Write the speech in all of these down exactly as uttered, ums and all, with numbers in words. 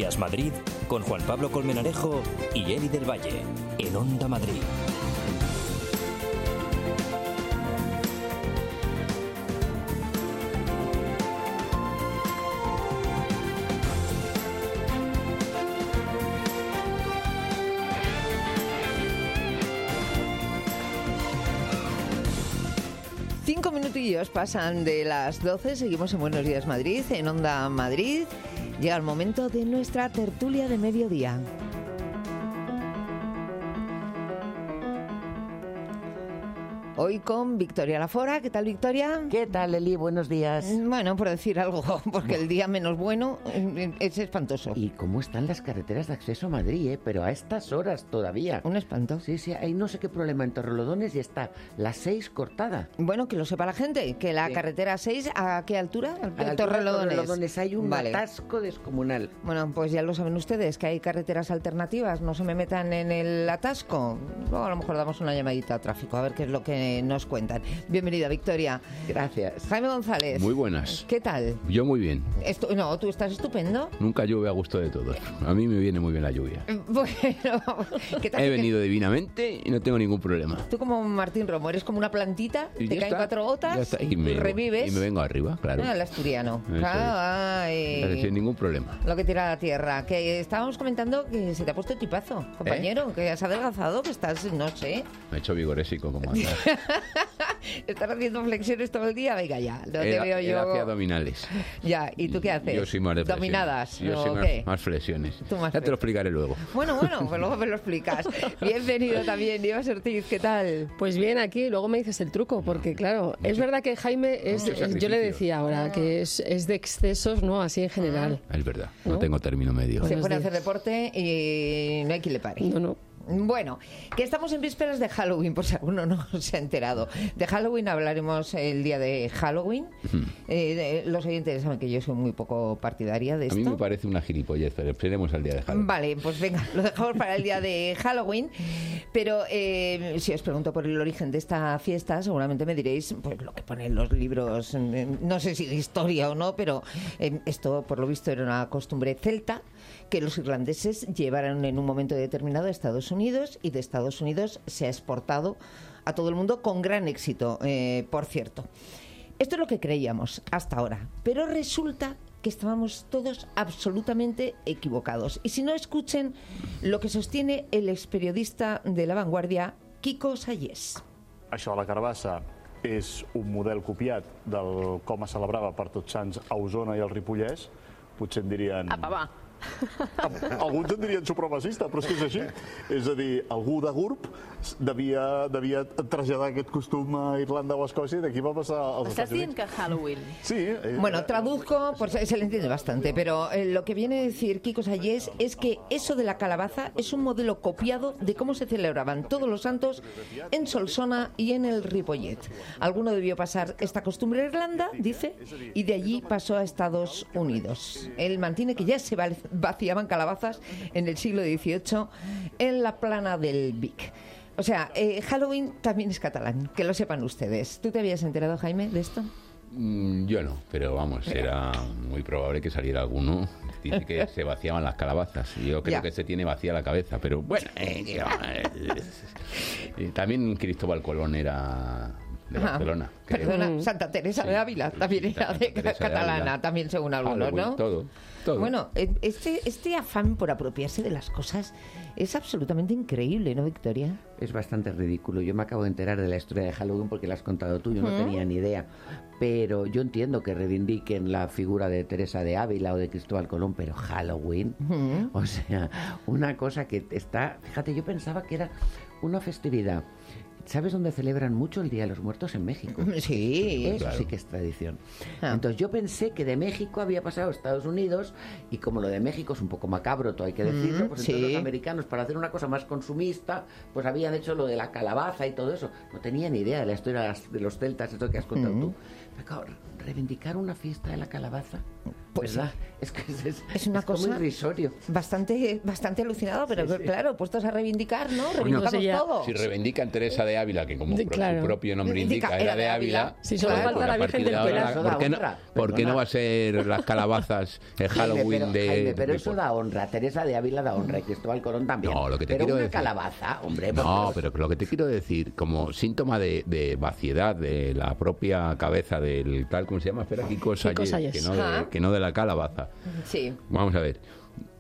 Días Madrid con Juan Pablo Colmenarejo y Eli del Valle en Onda Madrid. Cinco minutillos pasan de las doce, seguimos en Buenos Días Madrid, en Onda Madrid. Llega el momento de nuestra tertulia de mediodía. Hoy con Victoria Lafora. ¿Qué tal, Victoria? ¿Qué tal, Eli? Buenos días. Bueno, por decir algo, porque el día menos bueno es espantoso. ¿Y cómo están las carreteras de acceso a Madrid, eh? Pero a estas horas todavía. Un espanto. Sí, sí, hay no sé qué problema en Torrelodones y está la seis cortada. Bueno, que lo sepa la gente, que la sí. carretera seis, ¿a qué altura? A la Torrelodones. Torrelodones hay un vale. atasco descomunal. Bueno, pues ya lo saben ustedes, que hay carreteras alternativas, no se me metan en el atasco. Luego a lo mejor damos una llamadita a tráfico, a ver qué es lo que nos cuentan. Bienvenida, Victoria. Gracias. Jaime González. Muy buenas. ¿Qué tal? Yo muy bien. Estu- no, tú estás estupendo. Nunca llueve a gusto de todos. A mí me viene muy bien la lluvia. Bueno, ¿qué tal? He venido divinamente y no tengo ningún problema. Tú como Martín Romo, eres como una plantita, Y te ya caen está, cuatro gotas ya está, y me, y revives. Y me vengo arriba, claro. Ah, el asturiano. Eso Ah, es. ay. Sin ningún problema. Lo que tira la tierra. Que estábamos comentando que se te ha puesto tipazo, compañero, ¿Eh? que has adelgazado, que estás, no sé. Me he hecho vigorésico como andas. ¿Estás haciendo flexiones todo el día? Venga ya, no te Él, veo él yo. hacía abdominales. Ya, ¿y tú qué haces? Yo soy más de flexiones. ¿Dominadas? Yo ¿o soy qué? más, más flexiones. Tú más ya te lo explicaré luego. Bueno, bueno, pues luego me lo explicas. Bienvenido también, Diego Ortiz, ¿qué tal? Pues bien, aquí luego me dices el truco, porque claro, es verdad que Jaime, es, es yo le decía ahora, que es, es de excesos, ¿no? Así en general. Es verdad, no, ¿no? tengo término medio. Se pone a hacer deporte y no hay quien le pare. No, no. Bueno, que estamos en vísperas de Halloween, por si alguno no se ha enterado. De Halloween hablaremos el día de Halloween. Uh-huh. eh, de, los oyentes saben que yo soy muy poco partidaria de esto. A mí me parece una gilipollez, pero esperemos al día de Halloween. Vale, pues venga, lo dejamos para el día de Halloween. Pero eh, si os pregunto por el origen de esta fiesta, seguramente me diréis pues lo que ponen los libros, no sé si de historia o no, pero eh, esto por lo visto era una costumbre celta que los irlandeses llevaron en un momento determinado a Estados Unidos y de Estados Unidos se ha exportado a todo el mundo con gran éxito, eh, por cierto. Esto es lo que creíamos hasta ahora, pero resulta que estábamos todos absolutamente equivocados. Y si no, escuchen lo que sostiene el experiodista de La Vanguardia, Quico Sayés. Això de la carbassa és un model copiat del com es celebrava per Tots Sants a Osona i al Ripollès. Potser en dirien... Apa, va. Alguns en dirien supremacista, però és que és així. És a dir, algú de Gurb devia, devia traslladar aquest costum a Irlanda o a Escòcia i d'aquí va passar als Estats Estats Units. dient que Halloween. Sí. Eh, Bueno, traduzco, pues se le entiende bastante, pero eh, lo que viene a decir Quico Sayés es que eso de la calabaza es un modelo copiado de cómo se celebraban todos los santos en Solsona y en el Ripollet. Alguno debió pasar esta costumbre a Irlanda, dice, y de allí pasó a Estados Unidos. Él mantiene que ya se vaciaban calabazas en el siglo dieciocho en la plana del Vic. O sea, eh, Halloween también es catalán, que lo sepan ustedes. ¿Tú te habías enterado, Jaime, de esto? Mm, yo no, pero vamos, era muy probable que saliera alguno. Dice que se vaciaban las calabazas y yo creo ya. que se tiene vacía la cabeza, pero bueno. Eh, eh, también Cristóbal Colón era... de Barcelona. Ah, perdona, Santa Teresa sí, de Ávila también era de catalana, de también según algunos, Halloween, ¿no? Todo, todo. Bueno, este, este afán por apropiarse de las cosas es absolutamente increíble, ¿no, Victoria? Es bastante ridículo. Yo me acabo de enterar de la historia de Halloween porque la has contado tú, yo no ¿Mm? tenía ni idea. Pero yo entiendo que reivindiquen la figura de Teresa de Ávila o de Cristóbal Colón, pero Halloween, ¿Mm? o sea, una cosa que está... Fíjate, yo pensaba que era una festividad. ¿Sabes dónde celebran mucho el Día de los Muertos? En México. Sí, eso claro. sí que es tradición. Ah. Entonces yo pensé que de México había pasado a Estados Unidos y como lo de México es un poco macabro, todo hay que decirlo, mm, pues sí. entonces los americanos para hacer una cosa más consumista, pues habían hecho lo de la calabaza y todo eso. No tenía ni idea de la historia de los celtas, esto que has contado mm. tú. Pero claro, reivindicar una fiesta de la calabaza... Pues ¿verdad? Es que es, es, es una es cosa como irrisorio. bastante, bastante alucinado, pero Sí, sí. claro, puestos a reivindicar, ¿no? Reivindicamos no sé ya. todo. Si reivindican Teresa de Ávila, que como De- pro- claro. su propio nombre indica, era de Ávila, Si solo Claro, falta pues la a Virgen partir del de ahora, Pilar. Eso da ¿por qué no, honra, por qué perdona. no va a ser las calabazas el Halloween Jaime, pero, de... Jaime, pero de- eso da honra. Teresa de Ávila da honra y Cristóbal Colón también. No, lo que te pero quiero una decir- calabaza, hombre. por No, Dios. pero lo que te quiero decir, como síntoma de, de vaciedad de la propia cabeza del tal, ¿cómo se llama? Espera, Kiko Kiko Sayes, Sayes. que, no de, Ajá. que no de la calabaza. Sí. Vamos a ver.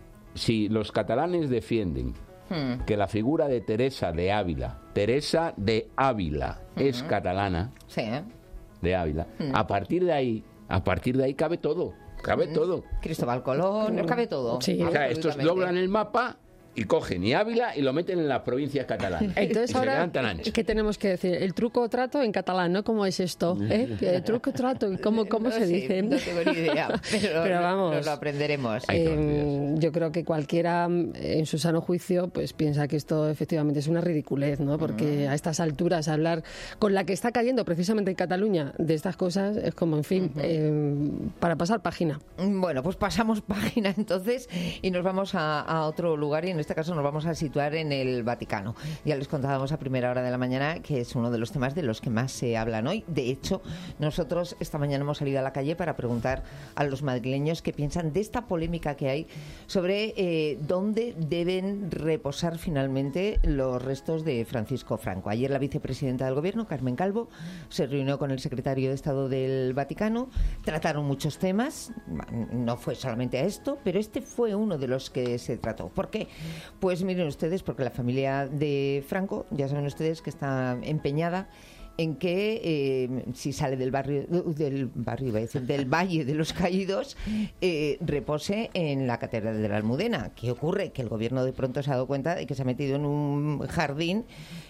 Si los catalanes defienden Hmm. que la figura de Teresa de Ávila, Teresa de Ávila, es catalana, Sí, ¿eh? de Ávila, Hmm. a partir de ahí, a partir de ahí cabe todo, cabe todo. Cristóbal Colón, nos cabe todo. Sí. O sea, estos Absolutamente. doblan el mapa y cogen y Ávila y lo meten en las provincias catalanas. Entonces y se ahora, quedan tan anchos. ¿qué tenemos que decir? El truco o trato en catalán, ¿no? ¿Cómo es esto? ¿Eh? El truco o trato, ¿cómo, cómo No se sé, dice? No tengo ni idea, pero, Pero vamos. nos lo aprenderemos. Hay todos los Eh, yo creo que cualquiera mm, en su sano juicio pues piensa que esto efectivamente es una ridiculez, ¿no? Porque a estas alturas hablar con la que está cayendo precisamente en Cataluña de estas cosas es como, en fin, eh, para pasar página. Bueno, pues pasamos página entonces y nos vamos a, a otro lugar y en este caso nos vamos a situar en el Vaticano. Ya les contábamos a primera hora de la mañana que es uno de los temas de los que más se hablan hoy. De hecho, nosotros esta mañana hemos salido a la calle para preguntar a los madrileños qué piensan de esta polémica que hay sobre eh, dónde deben reposar finalmente los restos de Francisco Franco. Ayer la vicepresidenta del Gobierno, Carmen Calvo, se reunió con el secretario de Estado del Vaticano. Trataron muchos temas, no fue solamente a esto, pero este fue uno de los que se trató. ¿Por qué? Pues miren ustedes, porque la familia de Franco, ya saben ustedes que está empeñada en que eh, si sale del barrio del barrio iba a decir, del Valle de los Caídos, eh, repose en la Catedral de la Almudena. ¿Qué ocurre? Que el gobierno de pronto se ha dado cuenta de que se ha metido en un jardín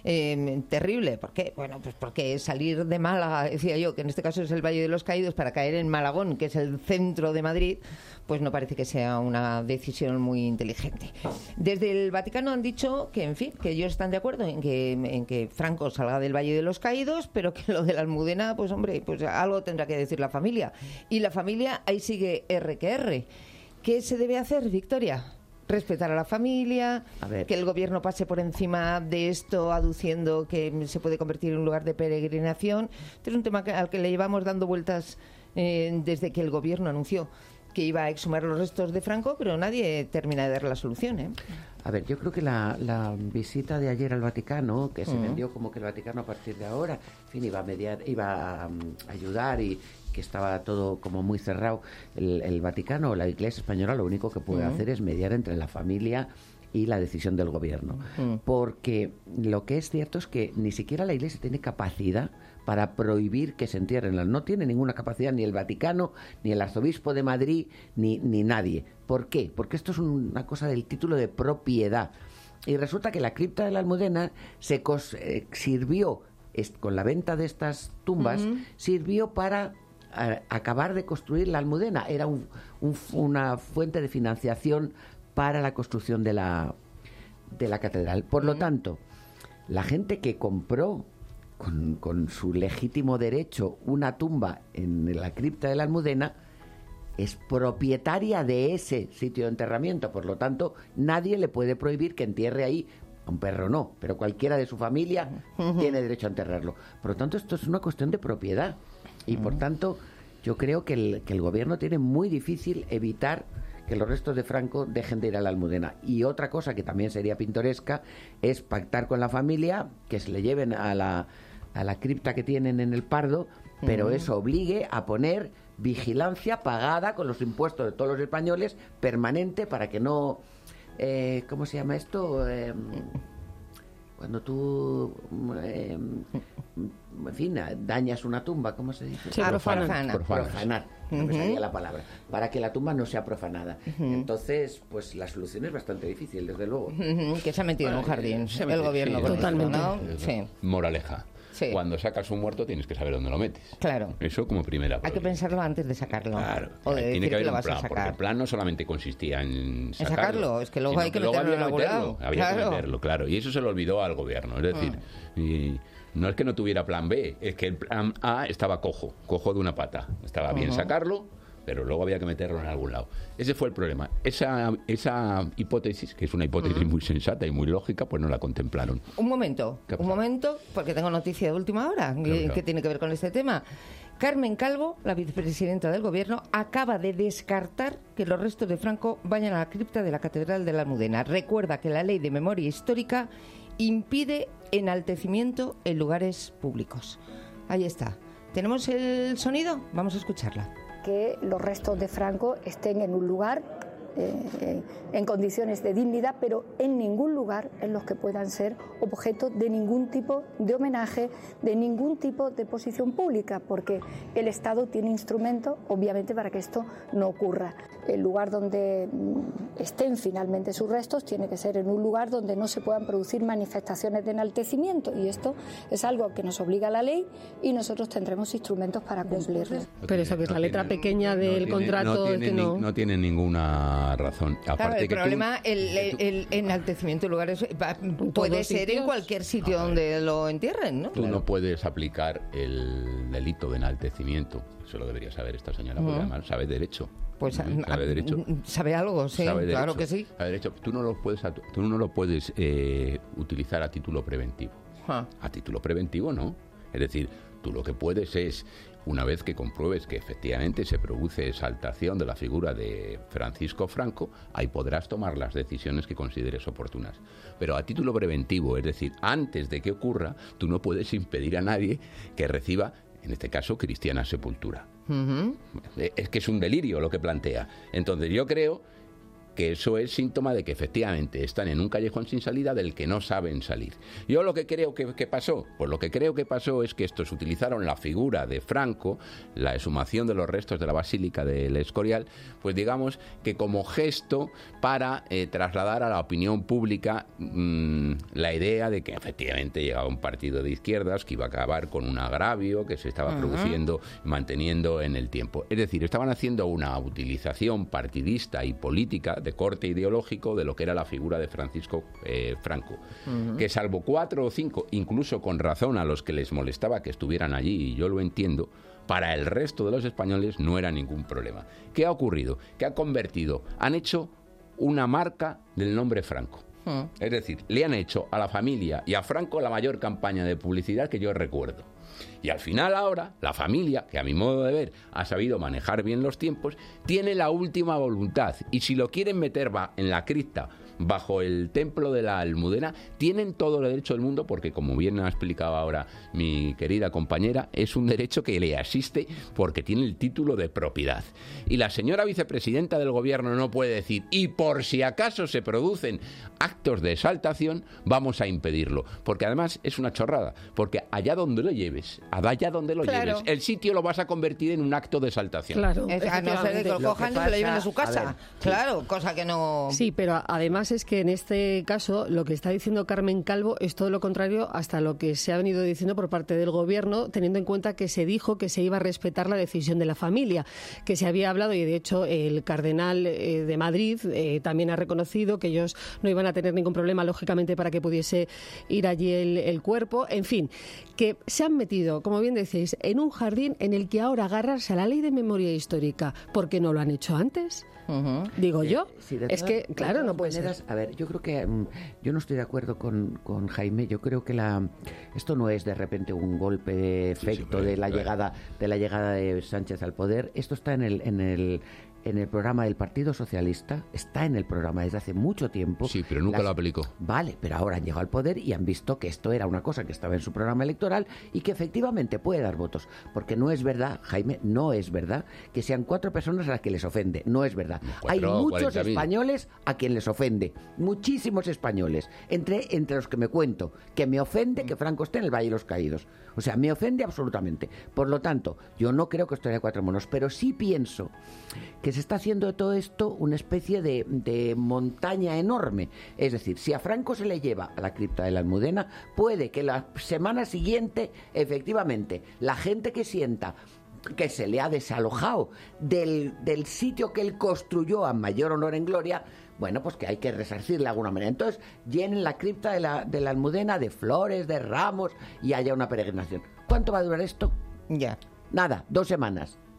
eh, terrible. ¿Por qué? Bueno, pues porque salir de Málaga, decía yo, que en este caso es el Valle de los Caídos, para caer en Malagón, que es el centro de Madrid, pues no parece que sea una decisión muy inteligente. Desde el Vaticano han dicho que, en fin, que ellos están de acuerdo en que, en que Franco salga del Valle de los Caídos, pero que lo de la Almudena, pues hombre, pues algo tendrá que decir la familia. Y la familia ahí sigue R que R. ¿Qué se debe hacer, Victoria? Respetar a la familia, A ver. que el gobierno pase por encima de esto aduciendo que se puede convertir en un lugar de peregrinación. Este es un tema que- al que le llevamos dando vueltas eh, desde que el gobierno anunció que iba a exhumar los restos de Franco, pero nadie termina de dar la solución, ¿eh? A ver, yo creo que la, la visita de ayer al Vaticano, que se Mm. vendió como que el Vaticano a partir de ahora, en fin, iba a mediar, iba a um, ayudar y que estaba todo como muy cerrado. El, el Vaticano, la Iglesia española, lo único que puede Mm. hacer es mediar entre la familia y la decisión del gobierno. Mm. Porque lo que es cierto es que ni siquiera la Iglesia tiene capacidad para prohibir que se entierren. No tiene ninguna capacidad ni el Vaticano, ni el arzobispo de Madrid, ni, ni nadie. ¿Por qué? Porque esto es una cosa del título de propiedad. Y resulta que la cripta de la Almudena se cos- eh, sirvió, es- con la venta de estas tumbas, sirvió para a- acabar de construir la Almudena. Era un- un- una fuente de financiación para la construcción de la, de la catedral. Por lo tanto, la gente que compró con, con su legítimo derecho una tumba en la cripta de la Almudena es propietaria de ese sitio de enterramiento. Por lo tanto, nadie le puede prohibir que entierre ahí. Un perro no, pero cualquiera de su familia tiene derecho a enterrarlo. Por lo tanto, esto es una cuestión de propiedad. Y por tanto, yo creo que el, que el gobierno tiene muy difícil evitar que los restos de Franco dejen de ir a la Almudena. Y otra cosa que también sería pintoresca es pactar con la familia que se le lleven a la, a la cripta que tienen en el Pardo, pero eso obligue a poner vigilancia pagada con los impuestos de todos los españoles, permanente, para que no... Eh, ¿Cómo se llama esto? Eh, cuando tú... eh, en fin, dañas una tumba, ¿cómo se dice? Sí, Ah, profana. profana. Profanas. Profanar, no me salía la palabra, para que la tumba no sea profanada. Entonces, pues la solución es bastante difícil, desde luego. Ujú, que se ha metido en un jardín Se el mete- gobierno sí, con esto, totalmente. ¿no? Sí, Moraleja. Sí. Cuando sacas un muerto tienes que saber dónde lo metes. claro. Eso como primera Hay que prioridad. pensarlo antes de sacarlo. Claro, O de tiene decir que haber lo un vas a plan, porque sacar. el plan no solamente consistía en sacarlo, sacarlo, es que luego sino hay que luego meterlo había en algún meterlo, lado. había Claro. que meterlo, claro. Y eso se lo olvidó al gobierno. Es decir, y no es que no tuviera plan B, es que el plan A estaba cojo, cojo de una pata. Estaba bien sacarlo, pero luego había que meterlo en algún lado. Ese fue el problema. Esa, esa hipótesis, que es una hipótesis uh-huh. muy sensata y muy lógica, pues no la contemplaron. Un momento, un momento, porque tengo noticia de última hora que, claro, claro. que tiene que ver con este tema. Carmen Calvo, la vicepresidenta del Gobierno, acaba de descartar que los restos de Franco vayan a la cripta de la Catedral de la Almudena. Recuerda que la Ley de Memoria Histórica impide enaltecimiento en lugares públicos. Ahí está. ¿Tenemos el sonido? Vamos a escucharla. Que los restos de Franco estén en un lugar eh, en condiciones de dignidad, pero en ningún lugar en los que puedan ser objeto de ningún tipo de homenaje, de ningún tipo de posición pública, porque el Estado tiene instrumentos, obviamente, para que esto no ocurra. El lugar donde estén finalmente sus restos tiene que ser en un lugar donde no se puedan producir manifestaciones de enaltecimiento, y esto es algo que nos obliga la ley y nosotros tendremos instrumentos para cumplirlo. Pero eso que es la letra pequeña del no contrato... Tiene, no, tiene, que no... no tiene ninguna razón. Aparte claro, el que problema, tú, el, el, el enaltecimiento de lugares puede ser sitios? en cualquier sitio donde lo entierren, ¿no? Tú claro. no puedes aplicar el delito de enaltecimiento. Eso lo debería saber esta señora, porque además sabe derecho. Pues ¿sabe a, derecho? Sabe algo, sí, sabe claro derecho, que sí. Sabe derecho. Tú no lo puedes, tú no lo puedes eh, utilizar a título preventivo. Ah. A título preventivo no. Es decir, tú lo que puedes es, una vez que compruebes que efectivamente se produce exaltación de la figura de Francisco Franco, ahí podrás tomar las decisiones que consideres oportunas. Pero a título preventivo, es decir, antes de que ocurra, tú no puedes impedir a nadie que reciba, en este caso, cristiana sepultura. Uh-huh. Es que es un delirio lo que plantea. Entonces yo creo que eso es síntoma de que efectivamente están en un callejón sin salida del que no saben salir. Yo lo que creo que, que pasó, pues lo que creo que pasó es que estos utilizaron la figura de Franco, la exhumación de los restos de la Basílica del Escorial, pues digamos que como gesto para eh, trasladar a la opinión pública mmm, la idea de que efectivamente llegaba un partido de izquierdas que iba a acabar con un agravio que se estaba uh-huh. produciendo, manteniendo en el tiempo. Es decir, estaban haciendo una utilización partidista y política de corte ideológico de lo que era la figura de Francisco eh, Franco, uh-huh. que salvo cuatro o cinco, incluso con razón a los que les molestaba que estuvieran allí, y yo lo entiendo, para el resto de los españoles no era ningún problema. ¿Qué ha ocurrido? Que ha convertido, han hecho una marca del nombre Franco. Uh-huh. Es decir, le han hecho a la familia y a Franco la mayor campaña de publicidad que yo recuerdo. Y al final ahora, la familia, que a mi modo de ver ha sabido manejar bien los tiempos, tiene la última voluntad. Y si lo quieren meter va en la cripta, bajo el templo de la Almudena, tienen todo el derecho del mundo, porque como bien ha explicado ahora mi querida compañera, es un derecho que le asiste porque tiene el título de propiedad. Y la señora vicepresidenta del Gobierno no puede decir, y por si acaso se producen actos de exaltación, vamos a impedirlo. Porque además es una chorrada, porque allá donde lo lleves, allá donde lo claro. lleves, el sitio lo vas a convertir en un acto de exaltación. Claro, es, a no ser que lo cojan y se lo lleven a su casa. A ver, claro, sí. cosa que no... Sí, pero además es que en este caso lo que está diciendo Carmen Calvo es todo lo contrario hasta lo que se ha venido diciendo por parte del Gobierno, teniendo en cuenta que se dijo que se iba a respetar la decisión de la familia, que se había hablado, y de hecho el cardenal eh, de Madrid eh, también ha reconocido que ellos no iban a tener ningún problema, lógicamente, para que pudiese ir allí el, el cuerpo. En fin, que se han metido, como bien decís, en un jardín en el que ahora agarrarse a la Ley de Memoria Histórica, ¿por qué no lo han hecho antes? Uh-huh. Digo yo, eh, sí, es todas, que, claro, no puede maneras, ser. A ver, yo creo que, um, yo no estoy de acuerdo con, con Jaime, yo creo que la esto no es de repente un golpe de efecto sí, sí, de la claro. llegada de la llegada de Sánchez al poder, esto está en el, en el en el programa del Partido Socialista, está en el programa desde hace mucho tiempo. Sí, pero nunca Las... lo aplicó. Vale, pero ahora han llegado al poder y han visto que esto era una cosa que estaba en su programa electoral y que efectivamente puede dar votos. Porque no es verdad, Jaime, no es verdad que sean cuatro personas a las que les ofende. No es verdad. Cuatro, Hay muchos españoles a quien les ofende. Muchísimos españoles. Entre, entre los que me cuento, que me ofende que Franco esté en el Valle de los Caídos. O sea, me ofende absolutamente. Por lo tanto, yo no creo que esto haya cuatro monos, pero sí pienso que se está haciendo de todo esto una especie de, de montaña enorme. Es decir, si a Franco se le lleva a la cripta de la Almudena, puede que la semana siguiente, efectivamente, la gente que sienta que se le ha desalojado del, del sitio que él construyó a mayor honor en gloria, bueno, pues que hay que resarcirle de alguna manera. Entonces, llenen la cripta de la, de la Almudena de flores, de ramos, y haya una peregrinación. ¿Cuánto va a durar esto? Ya. Nada, dos semanas.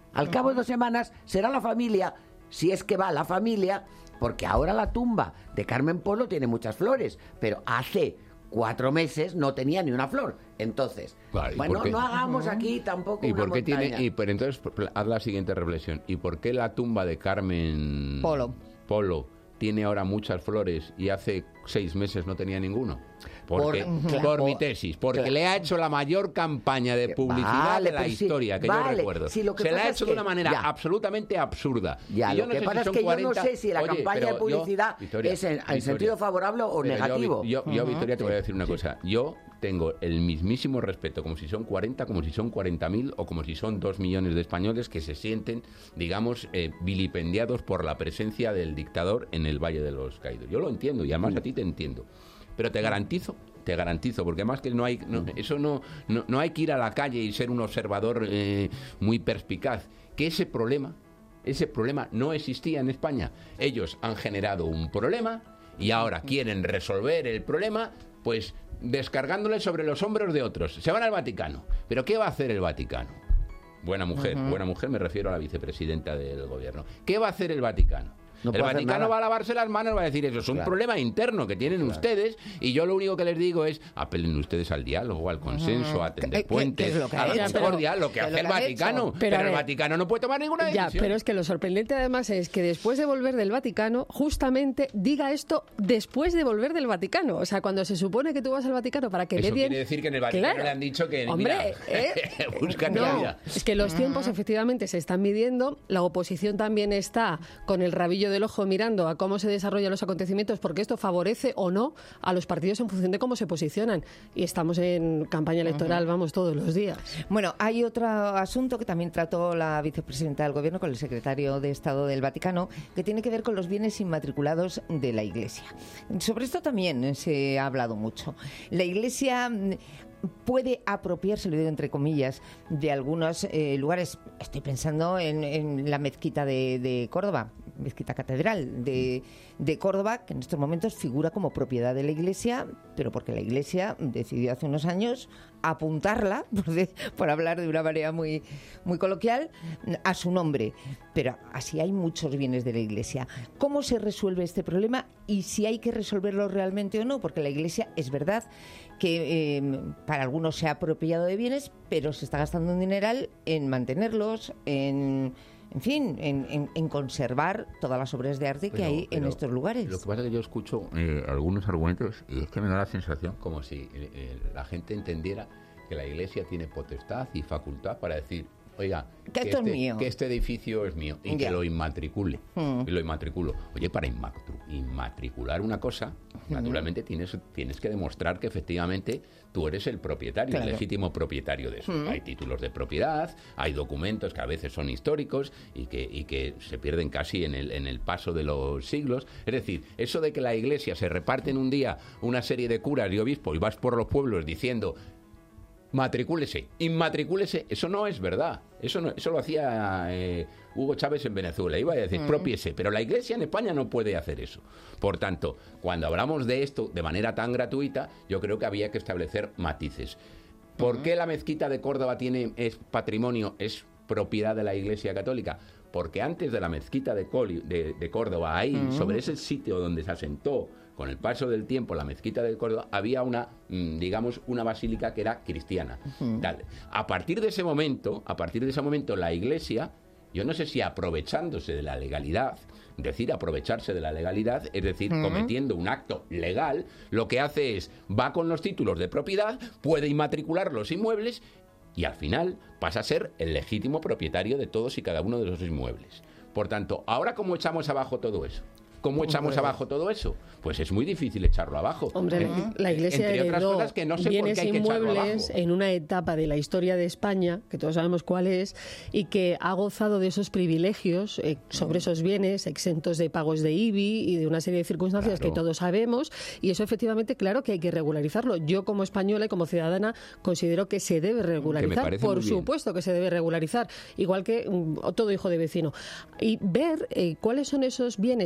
Al cabo de dos semanas será la familia, si es que va la familia, porque ahora la tumba de Carmen Polo tiene muchas flores, pero hace cuatro meses no tenía ni una flor. Entonces, vale, bueno, no hagamos aquí tampoco ¿Y una por qué montaña. tiene? Y pero entonces haz la siguiente reflexión. ¿Y por qué la tumba de Carmen Polo. Polo tiene ahora muchas flores y hace seis meses no tenía ninguno? Porque, Por- por, claro, mi tesis, porque claro. le ha hecho la mayor campaña de publicidad Vale, de la pero sí, historia que yo vale, recuerdo. sí, lo que Se la pasa ha es hecho que- de una manera ya. absolutamente absurda. Ya, Y yo lo no que sé pasa si son es que cuarenta... yo no sé si la Oye, campaña de pero yo- publicidad Victoria, es en, en Victoria, sentido favorable o pero yo, negativo. Yo, yo, Ujú. Victoria, te voy a Sí. decir una cosa. Yo tengo el mismísimo respeto, como si son cuarenta, como si son cuarenta mil o como si son dos millones de españoles que se sienten, digamos, eh, vilipendiados por la presencia del dictador en el Valle de los Caídos. Yo lo entiendo y además a ti te entiendo. Pero te garantizo, te garantizo, porque además que no hay, no, eso no, no, no hay que ir a la calle y ser un observador eh, muy perspicaz, que ese problema, ese problema no existía en España. Ellos han generado un problema y ahora quieren resolver el problema, pues descargándole sobre los hombros de otros. Se van al Vaticano. ¿Pero qué va a hacer el Vaticano? Buena mujer, uh-huh. buena mujer, me refiero a la vicepresidenta del gobierno. ¿Qué va a hacer el Vaticano? No el Vaticano va a lavarse las manos, va a decir eso. Es un claro. problema interno que tienen claro. ustedes y yo lo único que les digo es apelen ustedes al diálogo, al consenso, a tender puentes, ¿Qué, qué a la concordia, lo que hace lo el que Vaticano. Pero, pero el Vaticano no puede tomar ninguna decisión. Ya, pero es que lo sorprendente además es que después de volver del Vaticano, justamente diga esto después de volver del Vaticano. O sea, cuando se supone que tú vas al Vaticano para que eso le den... quiere decir que en el Vaticano claro. le han dicho que... Hombre, mira, ¿eh? buscan no, realidad. Es que los tiempos efectivamente se están midiendo, la oposición también está con el rabillo del ojo mirando a cómo se desarrollan los acontecimientos, porque esto favorece o no a los partidos en función de cómo se posicionan. Y estamos en campaña electoral, uh-huh. vamos, todos los días. Bueno, hay otro asunto que también trató la vicepresidenta del Gobierno con el secretario de Estado del Vaticano, que tiene que ver con los bienes inmatriculados de la Iglesia. Sobre esto también se ha hablado mucho. La Iglesia puede apropiarse, lo digo entre comillas, de algunos eh, lugares. Estoy pensando en, en la mezquita de, de Córdoba, mezquita catedral de, de Córdoba, que en estos momentos figura como propiedad de la Iglesia, pero porque la Iglesia decidió hace unos años apuntarla, por, de, por hablar de una manera muy, muy coloquial, a su nombre. Pero así hay muchos bienes de la Iglesia. ¿Cómo se resuelve este problema y si hay que resolverlo realmente o no? Porque la Iglesia, es verdad que eh, para algunos se ha apropiado de bienes, pero se está gastando un dineral en mantenerlos, en... En fin, en, en, en conservar todas las obras de arte pero, que hay en estos lugares. Lo que pasa es que yo escucho eh, algunos argumentos y es que me da la sensación como si eh, eh, la gente entendiera que la Iglesia tiene potestad y facultad para decir, oiga, que, que, esto este, es mío. que este edificio es mío y yeah. que lo inmatricule. Mm. Y lo inmatriculo. Oye, para inmatricular una cosa, mm. naturalmente tienes, tienes que demostrar que efectivamente tú eres el propietario, claro. el legítimo propietario de eso. Mm. Hay títulos de propiedad, hay documentos que a veces son históricos y que, y que se pierden casi en el, en el paso de los siglos. Es decir, eso de que la Iglesia se reparte en un día una serie de curas y obispos y vas por los pueblos diciendo matricúlese, inmatricúlese, eso no es verdad. Eso no, eso lo hacía eh, Hugo Chávez en Venezuela. Iba a decir, mm. propiese, pero la Iglesia en España no puede hacer eso. Por tanto, cuando hablamos de esto de manera tan gratuita, yo creo que había que establecer matices. ¿Por mm. qué la mezquita de Córdoba tiene es patrimonio, es propiedad de la Iglesia Católica? Porque antes de la mezquita de, Coli, de, de Córdoba, ahí, mm. sobre ese sitio donde se asentó con el paso del tiempo la mezquita de Córdoba, había una, digamos, una basílica que era cristiana. Uh-huh. Tal. A partir de ese momento, a partir de ese momento, la Iglesia, yo no sé si aprovechándose de la legalidad, decir aprovecharse de la legalidad, es decir, uh-huh. cometiendo un acto legal, lo que hace es, va con los títulos de propiedad, puede inmatricular los inmuebles y al final pasa a ser el legítimo propietario de todos y cada uno de esos inmuebles. Por tanto, ¿ahora cómo echamos abajo todo eso? ¿Cómo echamos Hombre. abajo todo eso? Pues es muy difícil echarlo abajo. Hombre, eh, la Iglesia entre otras heredó cosas que no sé bienes por qué hay que echarlo inmuebles abajo. En una etapa de la historia de España, que todos sabemos cuál es, y que ha gozado de esos privilegios eh, sobre esos bienes, exentos de pagos de I B I y de una serie de circunstancias claro. que todos sabemos, y eso efectivamente, claro que hay que regularizarlo. Yo como española y como ciudadana considero que se debe regularizar, que por supuesto que se debe regularizar, igual que um, todo hijo de vecino. Y ver eh, cuáles son esos bienes que efectivamente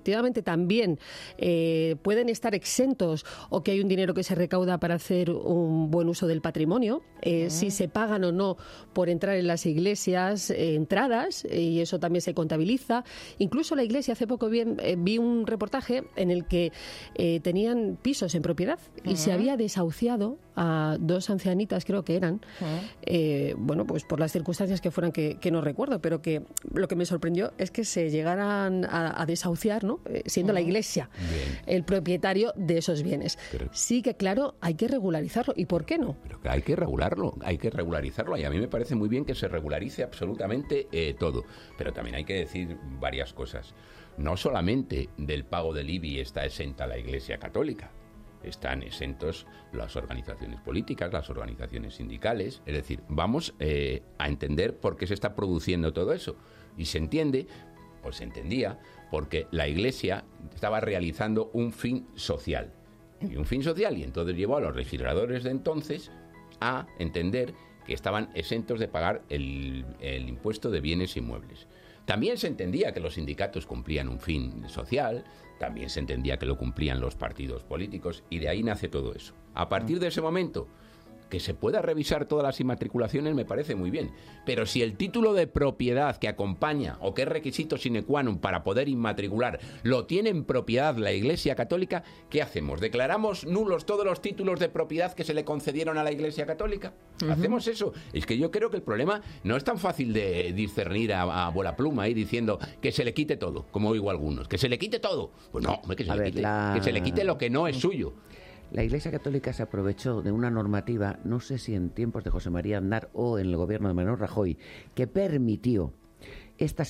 efectivamente también eh, pueden estar exentos o que hay un dinero que se recauda para hacer un buen uso del patrimonio, eh, uh-huh. si se pagan o no por entrar en las iglesias, eh, entradas, eh, y eso también se contabiliza. Incluso la iglesia, hace poco bien, eh, vi un reportaje en el que eh, tenían pisos en propiedad uh-huh. y se había desahuciado a dos ancianitas, creo que eran, uh-huh. eh, bueno, pues por las circunstancias que fueran, que, que no recuerdo, pero que lo que me sorprendió es que se llegaran a, a desahuciar, ¿no? Eh, siendo uh-huh. la iglesia bien. El propietario de esos bienes. Pero, sí que, claro, hay que regularizarlo. ¿Y por qué no? Pero que hay que regularlo, hay que regularizarlo, y a mí me parece muy bien que se regularice absolutamente eh, todo. Pero también hay que decir varias cosas. No solamente del pago del I B I está exenta la Iglesia Católica. Están exentos las organizaciones políticas, las organizaciones sindicales. Es decir, vamos eh, a entender por qué se está produciendo todo eso. Y se entiende, o se entendía, porque la Iglesia estaba realizando un fin social. Y un fin social, y entonces llevó a los legisladores de entonces a entender que estaban exentos de pagar el, el impuesto de bienes inmuebles. También se entendía que los sindicatos cumplían un fin social, también se entendía que lo cumplían los partidos políticos, y de ahí nace todo eso. A partir de ese momento, que se pueda revisar todas las inmatriculaciones me parece muy bien, pero si el título de propiedad que acompaña o que es requisito sine qua non para poder inmatricular lo tiene en propiedad la Iglesia Católica, ¿qué hacemos? ¿Declaramos nulos todos los títulos de propiedad que se le concedieron a la Iglesia Católica? Uh-huh. ¿Hacemos eso? Es que yo creo que el problema no es tan fácil de discernir a, a bola pluma ahí diciendo que se le quite todo, como oigo algunos, que se le quite todo. Pues no, que se, le, ver, quite, la... que se le quite lo que no es suyo. La Iglesia Católica se aprovechó de una normativa, no sé si en tiempos de José María Aznar o en el gobierno de Mariano Rajoy, que permitió estas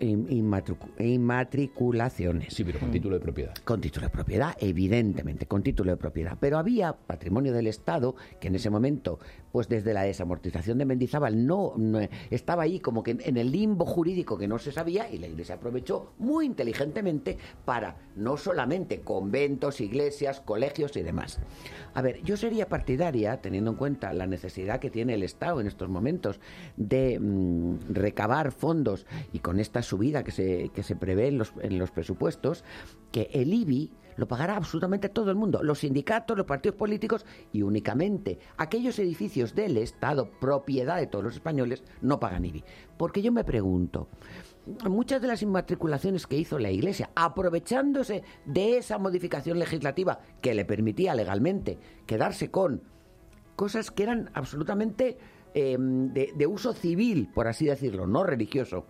inmatriculaciones. Sí, pero con título de propiedad. Con título de propiedad, evidentemente, con título de propiedad. Pero había patrimonio del Estado que en ese momento, pues desde la desamortización de Mendizábal, no, no estaba ahí como que en el limbo jurídico que no se sabía, y la Iglesia aprovechó muy inteligentemente para no solamente conventos, iglesias, colegios y demás. A ver, yo sería partidaria, teniendo en cuenta la necesidad que tiene el Estado en estos momentos de mmm, recabar fondos, y con esta subida que se, que se prevé en los, en los presupuestos, que el I B I lo pagará absolutamente todo el mundo, los sindicatos, los partidos políticos, y únicamente aquellos edificios del Estado, propiedad de todos los españoles, no pagan I B I. Porque yo me pregunto, muchas de las inmatriculaciones que hizo la Iglesia, aprovechándose de esa modificación legislativa que le permitía legalmente quedarse con cosas que eran absolutamente eh, de, de uso civil, por así decirlo, no religioso.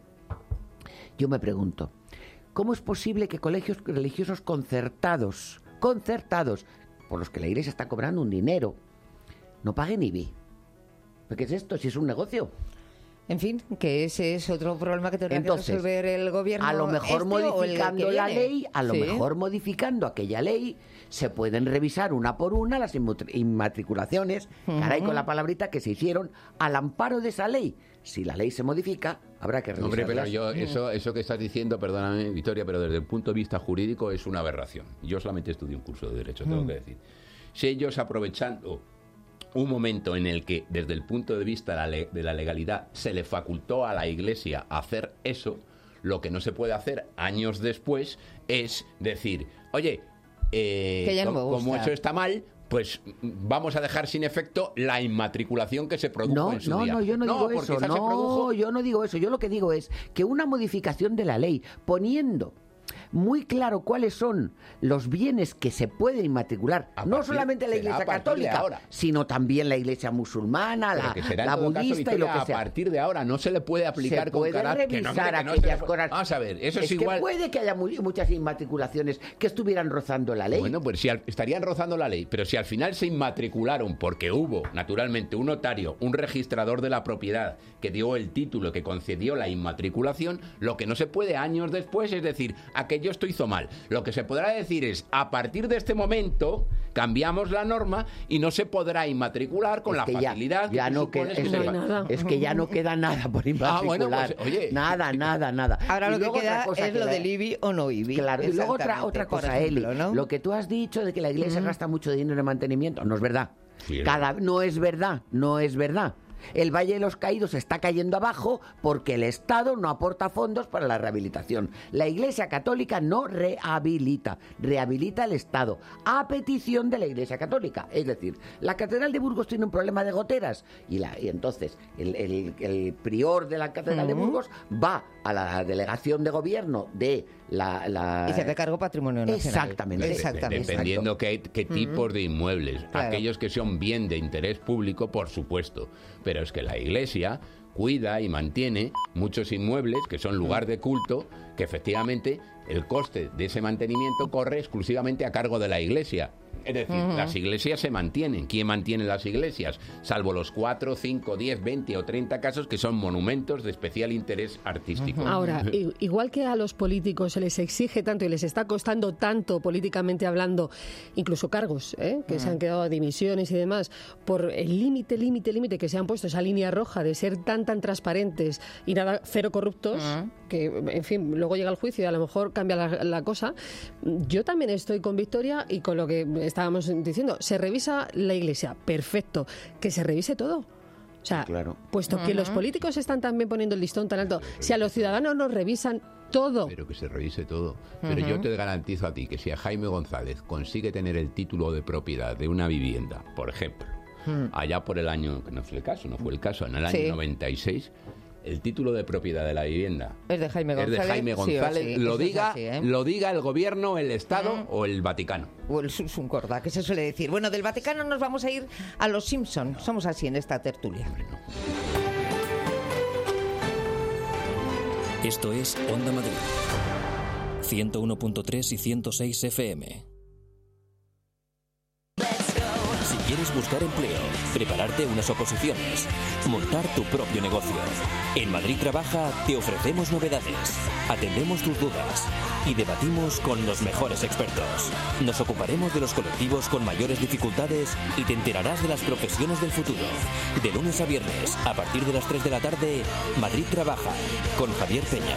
Yo me pregunto, ¿cómo es posible que colegios religiosos concertados, concertados, por los que la Iglesia está cobrando un dinero, no paguen I B I? ¿Qué es esto? Si es un negocio. En fin, que ese es otro problema que tendrá Entonces, que resolver el gobierno. A lo mejor este modificando la viene. ley, a lo ¿Sí? mejor modificando aquella ley, se pueden revisar una por una las inmatriculaciones, uh-huh. caray con la palabrita, que se hicieron al amparo de esa ley. Si la ley se modifica, habrá que revisarla. Hombre, pero yo, eso, eso que estás diciendo, perdóname, Victoria, pero desde el punto de vista jurídico es una aberración. Yo solamente estudié un curso de Derecho, tengo uh-huh. que decir. Si ellos aprovechando un momento en el que, desde el punto de vista de la legalidad, se le facultó a la Iglesia hacer eso, lo que no se puede hacer años después es decir, oye, eh, que ya no me gusta. Como eso está mal, pues vamos a dejar sin efecto la inmatriculación que se produjo no, en su no, día. No, yo no, no digo eso. No, produjo... yo no digo eso. Yo lo que digo es que una modificación de la ley, poniendo muy claro cuáles son los bienes que se pueden inmatricular, a no partir, solamente la Iglesia Católica, sino también la Iglesia musulmana, la, la budista caso, y lo que sea. A partir de ahora no se le puede aplicar se con puede carácter revisar que no, aquellas que cosas. Vamos a ver, eso es, es igual. Que puede que haya muy, muchas inmatriculaciones que estuvieran rozando la ley. Bueno, pues si al, estarían rozando la ley, pero si al final se inmatricularon porque hubo, naturalmente, un notario, un registrador de la propiedad que dio el título, que concedió la inmatriculación, lo que no se puede años después es decir, aquello esto hizo mal. Lo que se podrá decir es, a partir de este momento, cambiamos la norma y no se podrá inmatricular con es la facilidad ya, ya que no queda, que es, se nada. Es que ya no queda nada por inmatricular. Ah, bueno, pues, oye. Nada, nada, nada. Ahora y lo que queda es que lo la... del I B I o no I B I. Claro, y luego otra, otra cosa, ejemplo, Eli, ¿no? Lo que tú has dicho de que la Iglesia uh-huh. gasta mucho dinero en mantenimiento, no es verdad. Sí, Cada, no es verdad, no es verdad. El Valle de los Caídos está cayendo abajo porque el Estado no aporta fondos para la rehabilitación. La Iglesia Católica no rehabilita, rehabilita el Estado a petición de la Iglesia Católica. Es decir, la Catedral de Burgos tiene un problema de goteras y, la, y entonces el, el, el prior de la Catedral uh-huh. de Burgos va a la delegación de gobierno de la... la... Y se hace cargo patrimonio nacional. Exactamente. Exactamente. Dependiendo qué, qué tipos uh-huh. de inmuebles. Claro. Aquellos que son bien de interés público, por supuesto. Pero es que la Iglesia cuida y mantiene muchos inmuebles que son lugar de culto, que efectivamente el coste de ese mantenimiento corre exclusivamente a cargo de la Iglesia. Es decir, uh-huh. las iglesias se mantienen. ¿Quién mantiene las iglesias? Salvo los cuatro, cinco, diez, veinte o treinta casos que son monumentos de especial interés artístico. Uh-huh. Ahora, igual que a los políticos se les exige tanto y les está costando tanto políticamente hablando, incluso cargos, ¿eh? que uh-huh. se han quedado dimisiones y demás, por el límite, límite, límite que se han puesto, esa línea roja de ser tan, tan transparentes y nada, cero corruptos, uh-huh. que, en fin, luego llega el juicio y a lo mejor cambia la, la cosa. Yo también estoy con Victoria y con lo que estábamos diciendo, se revisa la Iglesia, perfecto, que se revise todo. O sea, claro. puesto uh-huh. que los políticos están también poniendo el listón tan alto, si a los ciudadanos nos revisan todo. Pero que se revise todo. Pero uh-huh. yo te garantizo a ti que si a Jaime González consigue tener el título de propiedad de una vivienda, por ejemplo, uh-huh. allá por el año, que no fue el caso, no fue el caso, en el año sí. noventa y seis, el título de propiedad de la vivienda es de Jaime González, es de Jaime González sí, sí, lo, diga, así, ¿eh? lo diga el gobierno, el Estado mm. o el Vaticano. O el Sursum Corda, que se suele decir. Bueno, del Vaticano nos vamos a ir a los Simpson. No. Somos así en esta tertulia. No. Esto es Onda Madrid, ciento uno punto tres y ciento seis F M. Si quieres buscar empleo, prepararte unas oposiciones, montar tu propio negocio, en Madrid Trabaja te ofrecemos novedades, atendemos tus dudas y debatimos con los mejores expertos. Nos ocuparemos de los colectivos con mayores dificultades y te enterarás de las profesiones del futuro. De lunes a viernes, a partir de las tres de la tarde, Madrid Trabaja, con Javier Peña.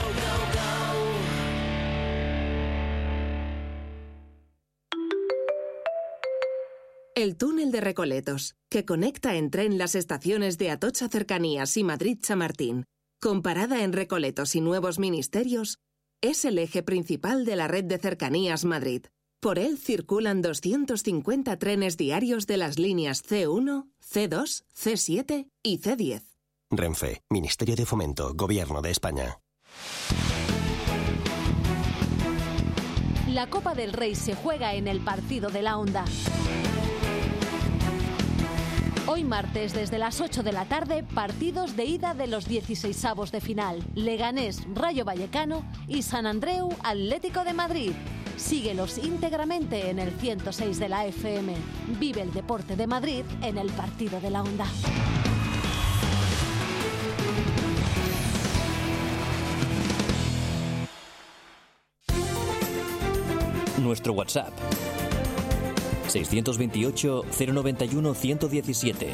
El túnel de Recoletos, que conecta en tren las estaciones de Atocha Cercanías y Madrid-Chamartín, con parada en Recoletos y Nuevos Ministerios, es el eje principal de la red de Cercanías Madrid. Por él circulan doscientos cincuenta trenes diarios de las líneas C uno, C dos, C siete y C diez. Renfe, Ministerio de Fomento, Gobierno de España. La Copa del Rey se juega en el partido de la Onda. Hoy martes, desde las ocho de la tarde, partidos de ida de los dieciseisavos de final. Leganés, Rayo Vallecano y San Andreu, Atlético de Madrid. Síguelos íntegramente en el ciento seis de la F M. Vive el deporte de Madrid en el partido de la Onda. Nuestro WhatsApp seiscientos veintiocho, cero noventa y uno, ciento diecisiete.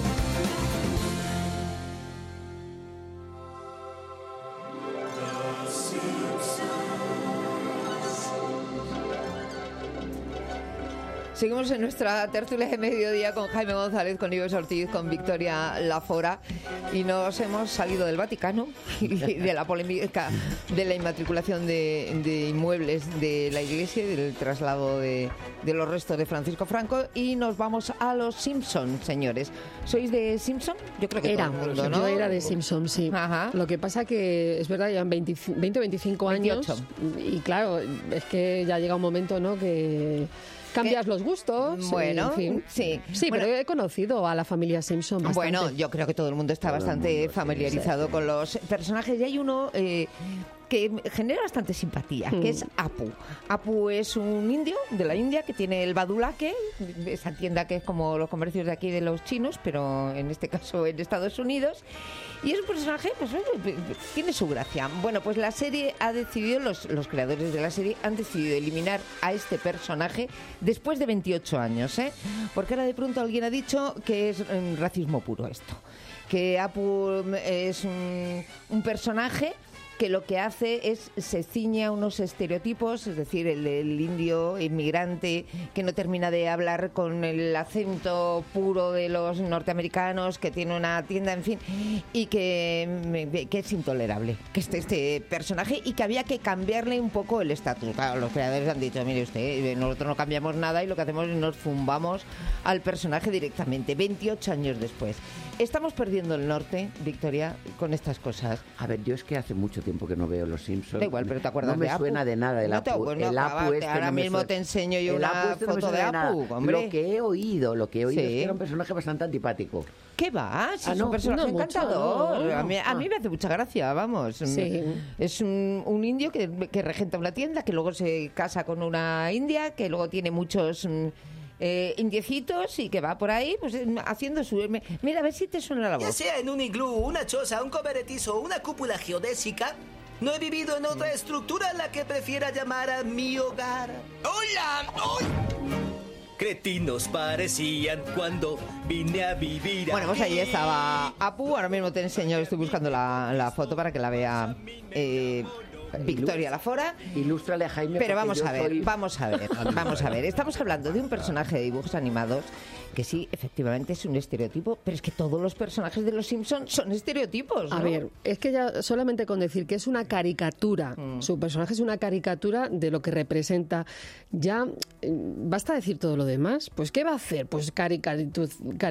Seguimos en nuestra tertulia de mediodía con Jaime González, con Ives Ortiz, con Victoria Lafora, y nos hemos salido del Vaticano y de la polémica de la inmatriculación de, de inmuebles de la Iglesia y del traslado de, de los restos de Francisco Franco, y nos vamos a los Simpson, señores. ¿Sois de Simpson? Yo creo que era, todo el mundo, ¿no? Yo era de Simpson, sí. Ajá. Lo que pasa que es verdad, llevan veinte, veinte o veinticinco años, veintiocho. Y claro, es que ya llega un momento, ¿no?, que cambias los gustos. Bueno, en fin. sí. Sí, bueno, pero he conocido a la familia Simpson bastante. Bueno, yo creo que todo el mundo está todo bastante mundo, familiarizado sí. con los personajes. Y hay uno eh, que genera bastante simpatía, mm. que es Apu. Apu es un indio de la India que tiene el badulaque, esa tienda que es como los comercios de aquí de los chinos, pero en este caso en Estados Unidos. Y es un personaje, pues tiene su gracia. Bueno, pues la serie ha decidido, los, los creadores de la serie han decidido eliminar a este personaje después de veintiocho años, ¿eh? Porque ahora de pronto alguien ha dicho que es um, racismo puro esto. Que Apu es un, un personaje que lo que hace es se ciñe a unos estereotipos, es decir, el, el indio inmigrante que no termina de hablar con el acento puro de los norteamericanos, que tiene una tienda, en fin, y que, que es intolerable, que este, este personaje, y que había que cambiarle un poco el estatus. Claro, los creadores han dicho, mire usted, nosotros no cambiamos nada y lo que hacemos es nos zumbamos al personaje directamente, veintiocho años después. Estamos perdiendo el norte, Victoria, con estas cosas. A ver, yo es que hace mucho tiempo que no veo Los Simpsons. Da igual, pero ¿te acuerdas no me de Apu? suena de nada el no te, Apu. bueno, el Apu acabate, este ahora no me mismo suena. te enseño yo El una Apu este no me foto suena de de nada. Apu, hombre. Lo que he oído, lo que he oído Sí. es que era un personaje bastante antipático. ¿Qué va? Si Ah, es no, un personaje no mucho, encantador. no, no. A mí, a mí Ah. me hace mucha gracia, vamos. Sí. Es un, un indio que, que regenta una tienda, que luego se casa con una india, que luego tiene muchos mm, eh, indiecitos y que va por ahí pues eh, haciendo su... me- Mira, a ver si te suena la Ya voz. sea en un iglú, una choza, un cobertizo o una cúpula geodésica, no he vivido en otra estructura a la que prefiera llamar a mi hogar. ¡Hola! ¡Ay! Cretinos parecían cuando vine a vivir Bueno, pues ahí aquí. estaba Apu. Ahora mismo te enseño, estoy buscando la, la foto para que la vea eh, Victoria Lafora. Ilústrale a Jaime. Pero porque vamos yo a ver, soy- vamos a ver, vamos a ver. Estamos hablando de un personaje de dibujos animados que sí, efectivamente es un estereotipo, pero es que todos los personajes de Los Simpsons son estereotipos, ¿no? A ver, es que ya solamente con decir que es una caricatura, Mm. su personaje es una caricatura de lo que representa, ya eh, basta decir todo lo demás. Pues ¿qué va a hacer? Pues caricatura,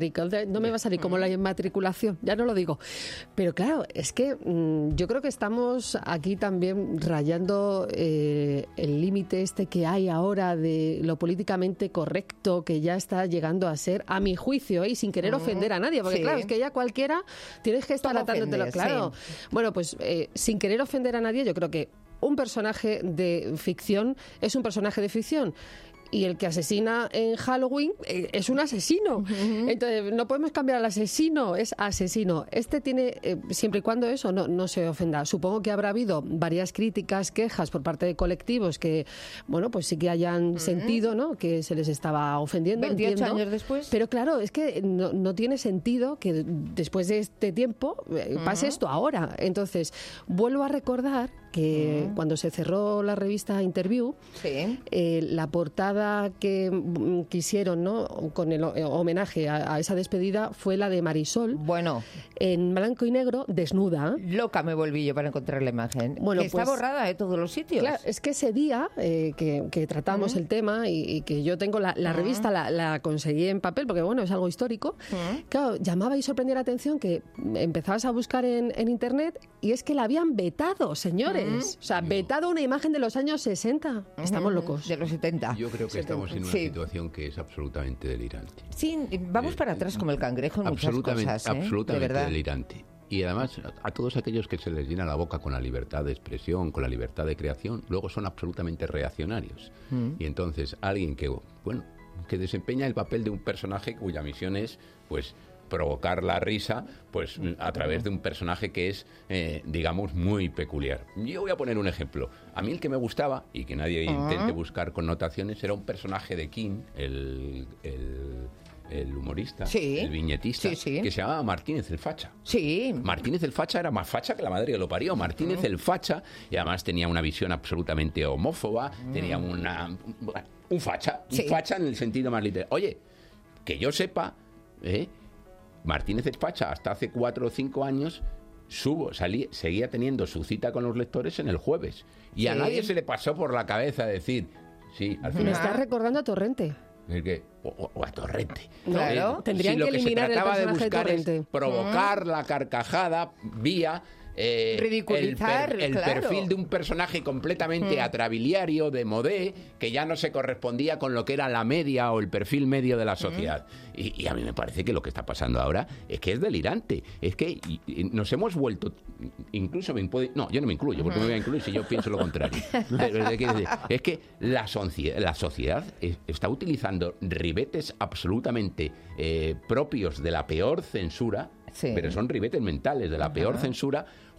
no me va a salir como la inmatriculación, ya no lo digo. Pero claro, es que mm, yo creo que estamos aquí también rayando eh, el límite este que hay ahora de lo políticamente correcto, que ya está llegando a ser, a mi juicio, ¿eh? Y sin querer ofender a nadie, porque Sí. claro, es que ya cualquiera tienes que estar Todo atándotelo, ofende, claro. sí. Bueno, pues eh, sin querer ofender a nadie, yo creo que un personaje de ficción es un personaje de ficción. Y el que asesina en Halloween eh, es un asesino. Entonces, no podemos cambiar al asesino, es asesino. Este tiene, eh, siempre y cuando eso no, no se ofenda. Supongo que habrá habido varias críticas, quejas por parte de colectivos que, bueno, pues sí que hayan sentido, ¿no?, que se les estaba ofendiendo. veintiocho entiendo. años después. Pero claro, es que no, no tiene sentido que después de este tiempo eh, pase esto ahora. Entonces, vuelvo a recordar que cuando se cerró la revista Interview, Sí. eh, la portada que mm, quisieron, ¿no?, con el ho- eh, homenaje a, a esa despedida fue la de Marisol, Bueno, en blanco y negro, desnuda. loca me volví yo para encontrar la imagen. Bueno, que está pues- borrada de todos los sitios. Claro, es que ese día eh, que, que tratamos el tema y, y que yo tengo la, la revista, la, la conseguí en papel, porque bueno, es algo histórico, claro, llamaba y sorprendía la atención que empezabas a buscar en, en internet y es que la habían vetado, señores. O sea, vetado una imagen de los años sesenta. Estamos locos. De los setenta. Yo creo que estamos en una Sí. situación que es absolutamente delirante. Sí, vamos para atrás como el cangrejo en muchas Absolutamente, cosas, ¿eh? absolutamente De verdad. delirante. Y además, a, a todos aquellos que se les llena la boca con la libertad de expresión, con la libertad de creación, luego son absolutamente reaccionarios. Y entonces, alguien que, bueno, que desempeña el papel de un personaje cuya misión es, pues, provocar la risa, pues, a través de un personaje que es, eh, digamos, muy peculiar. Yo voy a poner un ejemplo. A mí el que me gustaba, y que nadie intente buscar connotaciones, era un personaje de King, el... el el humorista, Sí. el viñetista, Sí, sí. que se llamaba Martínez el Facha. Sí. Martínez el Facha era más facha que la madre que lo parió. Martínez el Facha, y además tenía una visión absolutamente homófoba, tenía una... un facha, Sí. un facha en el sentido más literal. Oye, que yo sepa, ¿eh? Martínez el Facha hasta hace cuatro o cinco años subo, salí, seguía teniendo su cita con los lectores en el jueves. Y a Sí. nadie se le pasó por la cabeza decir, sí, al Me final... estás recordando a Torrente. Es que, o, o- o a Torrente. Claro. Eh, Tendrían si lo que que se eliminar el trataba de personaje de buscar es Torrente. provocar la carcajada vía eh, Ridiculizar, el, per- el claro. perfil de un personaje completamente atrabiliario, de modé, que ya no se correspondía con lo que era la media o el perfil medio de la sociedad. Y, y a mí me parece que lo que está pasando ahora es que es delirante. Es que y- y nos hemos vuelto, incluso me impuede, no, yo no me incluyo, porque me voy a incluir si yo pienso lo contrario. Pero, es que- es que la, socie- la sociedad es- está utilizando ribetes absolutamente eh, propios de la peor censura, Sí. pero son ribetes mentales de la peor censura,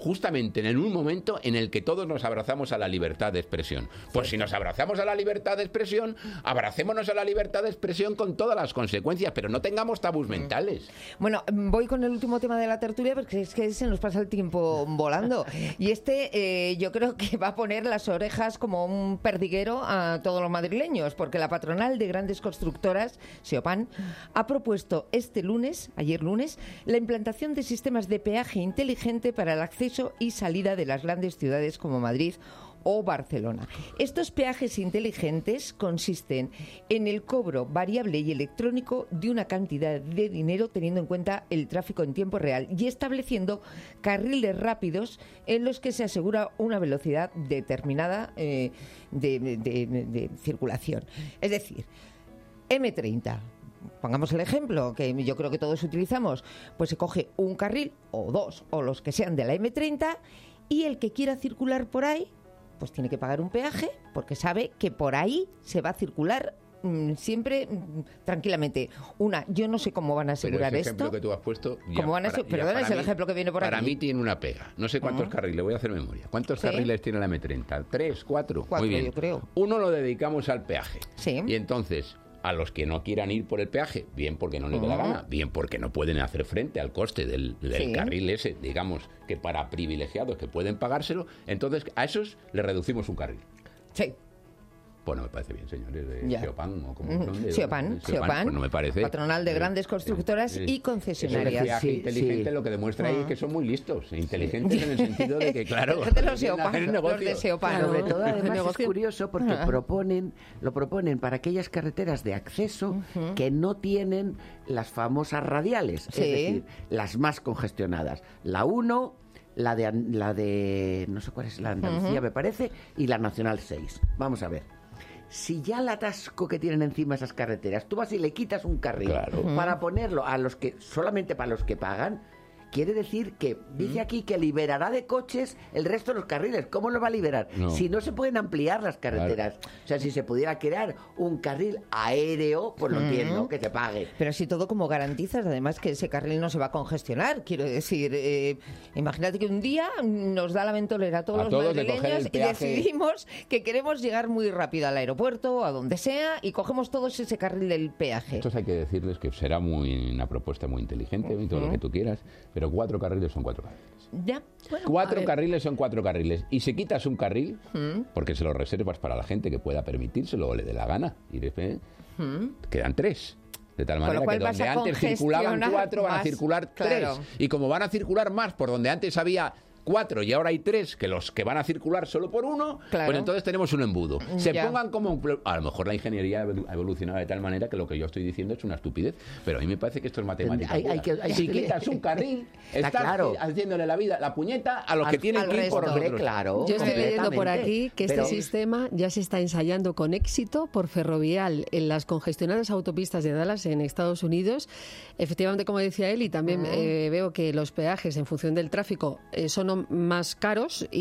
justamente en un momento en el que todos nos abrazamos a la libertad de expresión. Pues si nos abrazamos a la libertad de expresión, abracémonos a la libertad de expresión con todas las consecuencias, pero no tengamos tabús mentales. Bueno, voy con el último tema de la tertulia porque es que se nos pasa el tiempo volando. Y este eh, yo creo que va a poner las orejas como un perdiguero a todos los madrileños, porque la patronal de grandes constructoras, Seopan, ha propuesto este lunes, ayer lunes, la implantación de sistemas de peaje inteligente para el acceso y salida de las grandes ciudades como Madrid o Barcelona. Estos peajes inteligentes consisten en el cobro variable y electrónico de una cantidad de dinero teniendo en cuenta el tráfico en tiempo real y estableciendo carriles rápidos en los que se asegura una velocidad determinada eh, de, de, de, de circulación. Es decir, eme treinta. Pongamos el ejemplo, que yo creo que todos utilizamos, pues se coge un carril o dos, o los que sean de la eme treinta, y el que quiera circular por ahí, pues tiene que pagar un peaje, porque sabe que por ahí se va a circular mmm, siempre mmm, tranquilamente. Una, yo no sé cómo van a asegurar pero ese esto. ejemplo que tú has puesto... ¿Cómo van a para, Perdón, es el mí, ejemplo que viene por para aquí. Para mí tiene una pega. No sé cuántos uh-huh. carriles, voy a hacer memoria. ¿Cuántos ¿Sí? carriles tiene la eme treinta? ¿Tres? ¿Cuatro? Cuatro, Muy bien. yo creo. Uno lo dedicamos al peaje. Sí. Y entonces... a los que no quieran ir por el peaje, bien porque no les dé la gana, bien porque no pueden hacer frente al coste del, del sí. carril ese, digamos, que para privilegiados que pueden pagárselo, entonces a esos les reducimos un carril. Sí. Pues no me parece bien, señores, de Seopan o como mm. Seopan, Seopan, pues no me parece. Patronal de grandes constructoras eh, y concesionarias. El peaje sí, inteligente sí. lo que demuestra ahí uh-huh. es que son muy listos, inteligentes sí. en el sentido de que, claro, de los Seopan, los de Seopan. Sobre todo, además, es curioso porque uh-huh. proponen, lo proponen para aquellas carreteras de acceso uh-huh. que no tienen las famosas radiales, sí. es decir, las más congestionadas. La uno... La de, la de, no sé cuál es, la Andalucía uh-huh. me parece, y la Nacional seis. Vamos a ver. Si ya el atasco que tienen encima esas carreteras, tú vas y le quitas un carril claro. para ponerlo a los que, solamente para los que pagan, quiere decir que dice aquí que liberará de coches el resto de los carriles. ¿Cómo lo va a liberar? No. Si no se pueden ampliar las carreteras. Claro. O sea, si se pudiera crear un carril aéreo, pues lo uh-huh. entiendo, que te pague. Pero así todo, como garantizas, además, que ese carril no se va a congestionar. Quiero decir, eh, imagínate que un día nos da la ventolera a todos a los todos madrileños de y decidimos que queremos llegar muy rápido al aeropuerto o a donde sea y cogemos todos ese carril del peaje. Estos hay que decirles que será muy una propuesta muy inteligente y todo uh-huh. lo que tú quieras, pero cuatro carriles son cuatro carriles. Ya. Bueno, cuatro carriles son cuatro carriles. Y si quitas un carril, ¿Mm? porque se lo reservas para la gente que pueda permitírselo o le dé la gana, y después, ¿Mm? quedan tres. De tal manera que donde antes circulaban cuatro, van a circular claro. tres. Y como van a circular más por donde antes había cuatro y ahora hay tres, que los que van a circular solo por uno, claro. pues entonces tenemos un embudo. Se ya. pongan como... A lo mejor la ingeniería ha evolucionado de tal manera que lo que yo estoy diciendo es una estupidez, pero a mí me parece que esto es matemática. Hay, hay que, hay si que... quitas un carril, estás claro. haciéndole la vida, la puñeta a los al, que tienen que ir por nosotros. Claro, yo estoy leyendo por aquí que este pero... sistema ya se está ensayando con éxito por Ferrovial en las congestionadas autopistas de Dallas en Estados Unidos. Efectivamente, como decía él, y también uh-huh. eh, veo que los peajes en función del tráfico eh, son más caros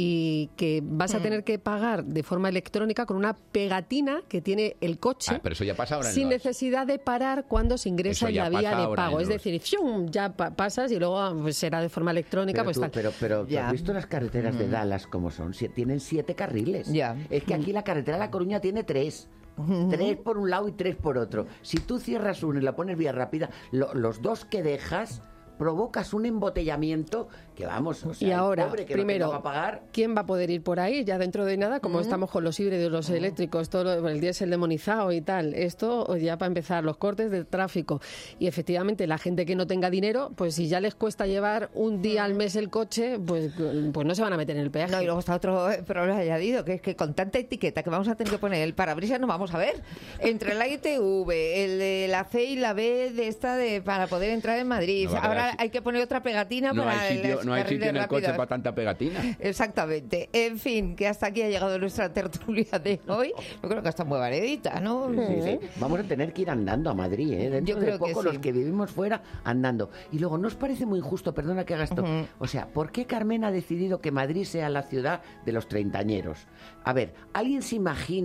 y que vas a tener que pagar de forma electrónica con una pegatina que tiene el coche, ah, pero eso ya pasa ahora en sin los... necesidad de parar cuando se ingresa en la vía de pago. Es los... decir, ¡fium! Ya pa- pasas y luego pues, será de forma electrónica. Pero, pues tú, tal. pero, pero ¿tú has visto las carreteras mm. de Dallas como son? Si, tienen siete carriles. Ya. Es que aquí la carretera de La Coruña tiene tres. Uh-huh. Tres por un lado y tres por otro. Si tú cierras uno y la pones vía rápida, lo, los dos que dejas... provocas un embotellamiento que vamos, o sea, y ahora, pobre que primero, no va a pagar. ¿Quién va a poder ir por ahí? Ya dentro de nada, como uh-huh. estamos con los híbridos, los uh-huh. eléctricos, todo lo, el diésel demonizado y tal, esto ya para empezar, los cortes de tráfico. Y efectivamente, la gente que no tenga dinero, pues si ya les cuesta llevar un día al mes el coche, pues, pues no se van a meter en el peaje. No, y luego está otro problema añadido, que es que con tanta etiqueta que vamos a tener que poner el parabrisas no vamos a ver. Entre la I T V, el de la C y la B de esta de para poder entrar en Madrid. No, ahora hay que poner otra pegatina no para hay sitio, el no hay sitio en el rápidos. coche para tanta pegatina. Exactamente. En fin, que hasta aquí ha llegado nuestra tertulia de hoy. Yo creo que está muy variadita, ¿no? Sí, sí. Vamos a tener que ir andando a Madrid, ¿eh? Dentro Yo creo de poco que sí. los que vivimos fuera andando. Y luego, ¿no os parece muy injusto, perdona que haga esto? Uh-huh. O sea, ¿por qué Carmen ha decidido que Madrid sea la ciudad de los treintañeros? A ver, ¿alguien se imagina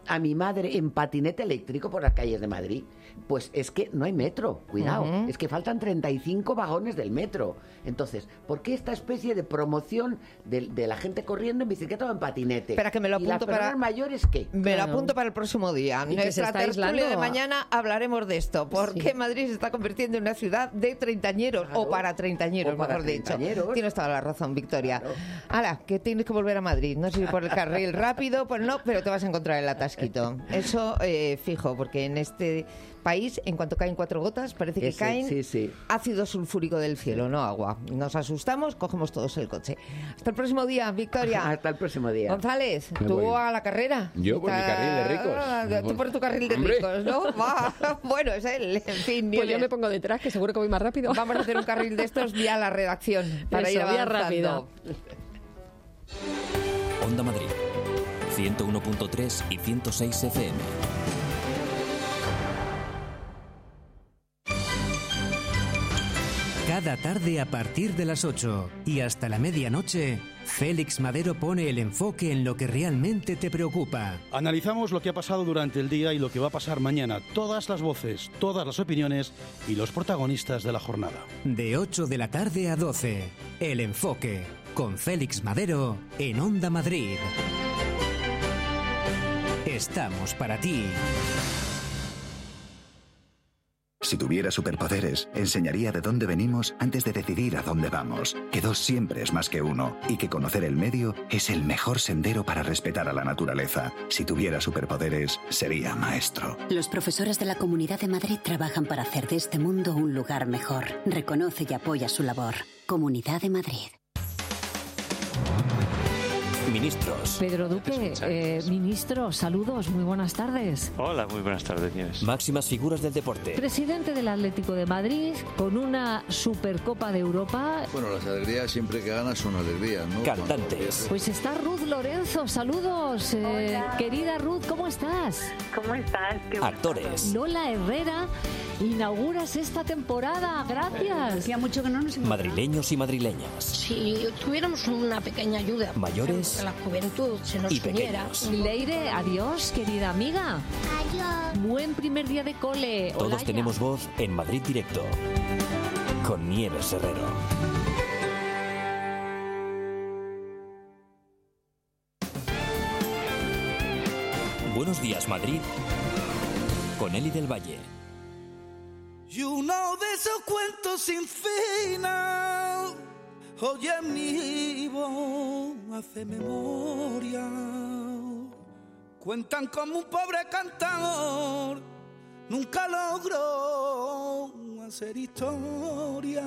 a mi madre en patinete eléctrico por las calles de Madrid. Pues es que no hay metro, cuidado, uh-huh. es que faltan treinta y cinco vagones del metro. Entonces, ¿por qué esta especie de promoción de, de la gente corriendo en bicicleta o en patinete? Espera, que me lo apunto. ¿Y las personas para mayores qué? Me claro. lo apunto para el próximo día. En nuestra tertulia de mañana hablaremos de esto. ¿Por sí. qué Madrid se está convirtiendo en una ciudad de treintañeros? Claro. O para treintañeros, o para mejor treintañeros. dicho. Tienes toda la razón, Victoria. Claro. Ahora, que tienes que volver a Madrid. No sé si por el carril rápido, pues no, pero te vas a encontrar el atasquito. Eso eh, fijo, porque en este país, en cuanto caen cuatro gotas, parece que Ese, caen sí, sí. ácido sulfúrico del cielo, no agua. Nos asustamos, cogemos todos el coche. Hasta el próximo día, Victoria. Hasta el próximo día. González, ¿tú voy. a la carrera? Yo por mi carril de ricos. Tú por tu carril de Hombre. ricos, ¿no? Va. Bueno, es él, en fin. Pues yo me pongo detrás, que seguro que voy más rápido. Vamos a hacer un carril de estos vía la redacción, para Eso, ir avanzando. Vía rápido. Onda Madrid, ciento uno punto tres y ciento seis F M. Cada tarde a partir de las ocho y hasta la medianoche, Félix Madero pone el enfoque en lo que realmente te preocupa. Analizamos lo que ha pasado durante el día y lo que va a pasar mañana. Todas las voces, todas las opiniones y los protagonistas de la jornada. De ocho de la tarde a doce, El Enfoque, con Félix Madero en Onda Madrid. Estamos para ti. Si tuviera superpoderes, enseñaría de dónde venimos antes de decidir a dónde vamos. Que dos siempre es más que uno y que conocer el medio es el mejor sendero para respetar a la naturaleza. Si tuviera superpoderes, sería maestro. Los profesores de la Comunidad de Madrid trabajan para hacer de este mundo un lugar mejor. Reconoce y apoya su labor. Comunidad de Madrid. Ministros. Pedro Duque, eh, ministro, saludos, muy buenas tardes. Hola, muy buenas tardes, Nieves. Máximas figuras del deporte. Presidente del Atlético de Madrid, con una Supercopa de Europa. Bueno, las alegrías siempre que ganas son alegrías, ¿no? Cantantes. Pues está Ruth Lorenzo, saludos. Eh, querida Ruth, ¿cómo estás? ¿Cómo estás? Qué Actores. Lola Herrera, inauguras esta temporada, gracias. Hacía mucho que no nos Madrileños y madrileñas. Si tuviéramos una pequeña ayuda. Mayores. Que la juventud se nos y uniera. pequeños. Leire, adiós, querida amiga. Adiós. Buen primer día de cole. Todos Olaya. tenemos voz en Madrid Directo. Con Nieves Herrero. Buenos días, Madrid. Con Eli del Valle. Y uno de esos cuentos sin final. Oye mi voz, hace memoria. Cuentan como un pobre cantador nunca logró hacer historia.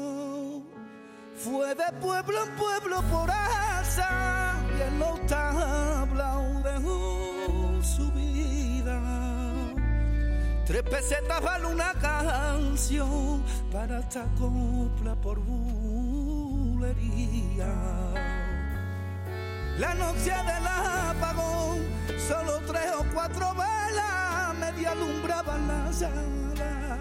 Fue de pueblo en pueblo por asa y él no habla de su vida. Tres pesetas vale una canción para esta copla por la noche del apagón, solo tres o cuatro velas media alumbraban la sala.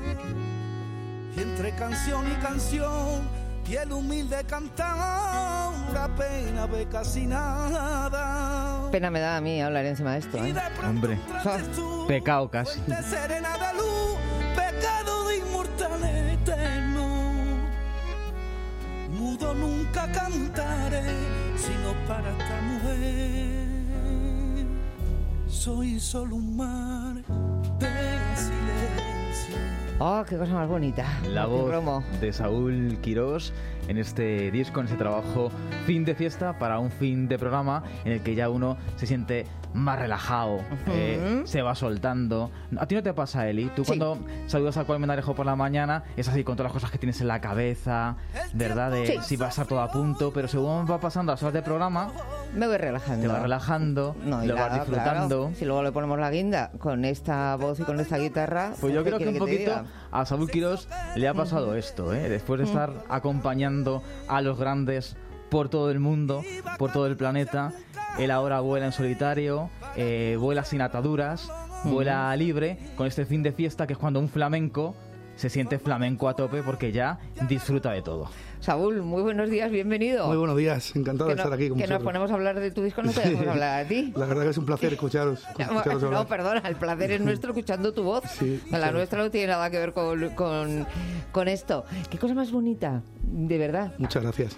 Y entre canción y canción, y el humilde cantador apenas ve casi nada. Pena me da a mí hablar encima de esto, ¿eh? Hombre, oh. Pecado casi. Serena de luz, pecado de inmortal eterno. Mudo nunca cantaré, sino para esta mujer. Soy solo un mar de silencio. Oh, qué cosa más bonita. La voz Romo. de Saúl Quirós en este disco, en ese trabajo Fin de Fiesta para un fin de programa en el que ya uno se siente más relajado, uh-huh. eh, se va soltando. ¿A ti no te pasa, Eli? Tú sí. cuando saludas al Colmenarejo por la mañana es así con todas las cosas que tienes en la cabeza, ¿verdad? De sí. si va a estar todo a punto, pero según va pasando las horas de programa me voy relajando. Te vas relajando, no, lo claro, vas disfrutando. Claro. Si luego le ponemos la guinda con esta voz y con esta guitarra... Pues yo creo que un que poquito a Saúl Quirós le ha pasado uh-huh. esto, ¿eh? Después de estar uh-huh. acompañando a los grandes por todo el mundo, por todo el planeta, él ahora vuela en solitario, eh, vuela sin ataduras, uh-huh. vuela libre, con este fin de fiesta que es cuando un flamenco se siente flamenco a tope porque ya disfruta de todo. Saúl, muy buenos días, bienvenido. Muy buenos días, encantado que de no, estar aquí con Que vosotros. nos ponemos a hablar de tu disco, no te dejamos hablar a ti. La verdad que es un placer escucharos. escucharos no, hablar. no, perdona, el placer es nuestro escuchando tu voz. Sí, la claro. nuestra no tiene nada que ver con, con, con esto. Qué cosa más bonita, de verdad. Muchas gracias.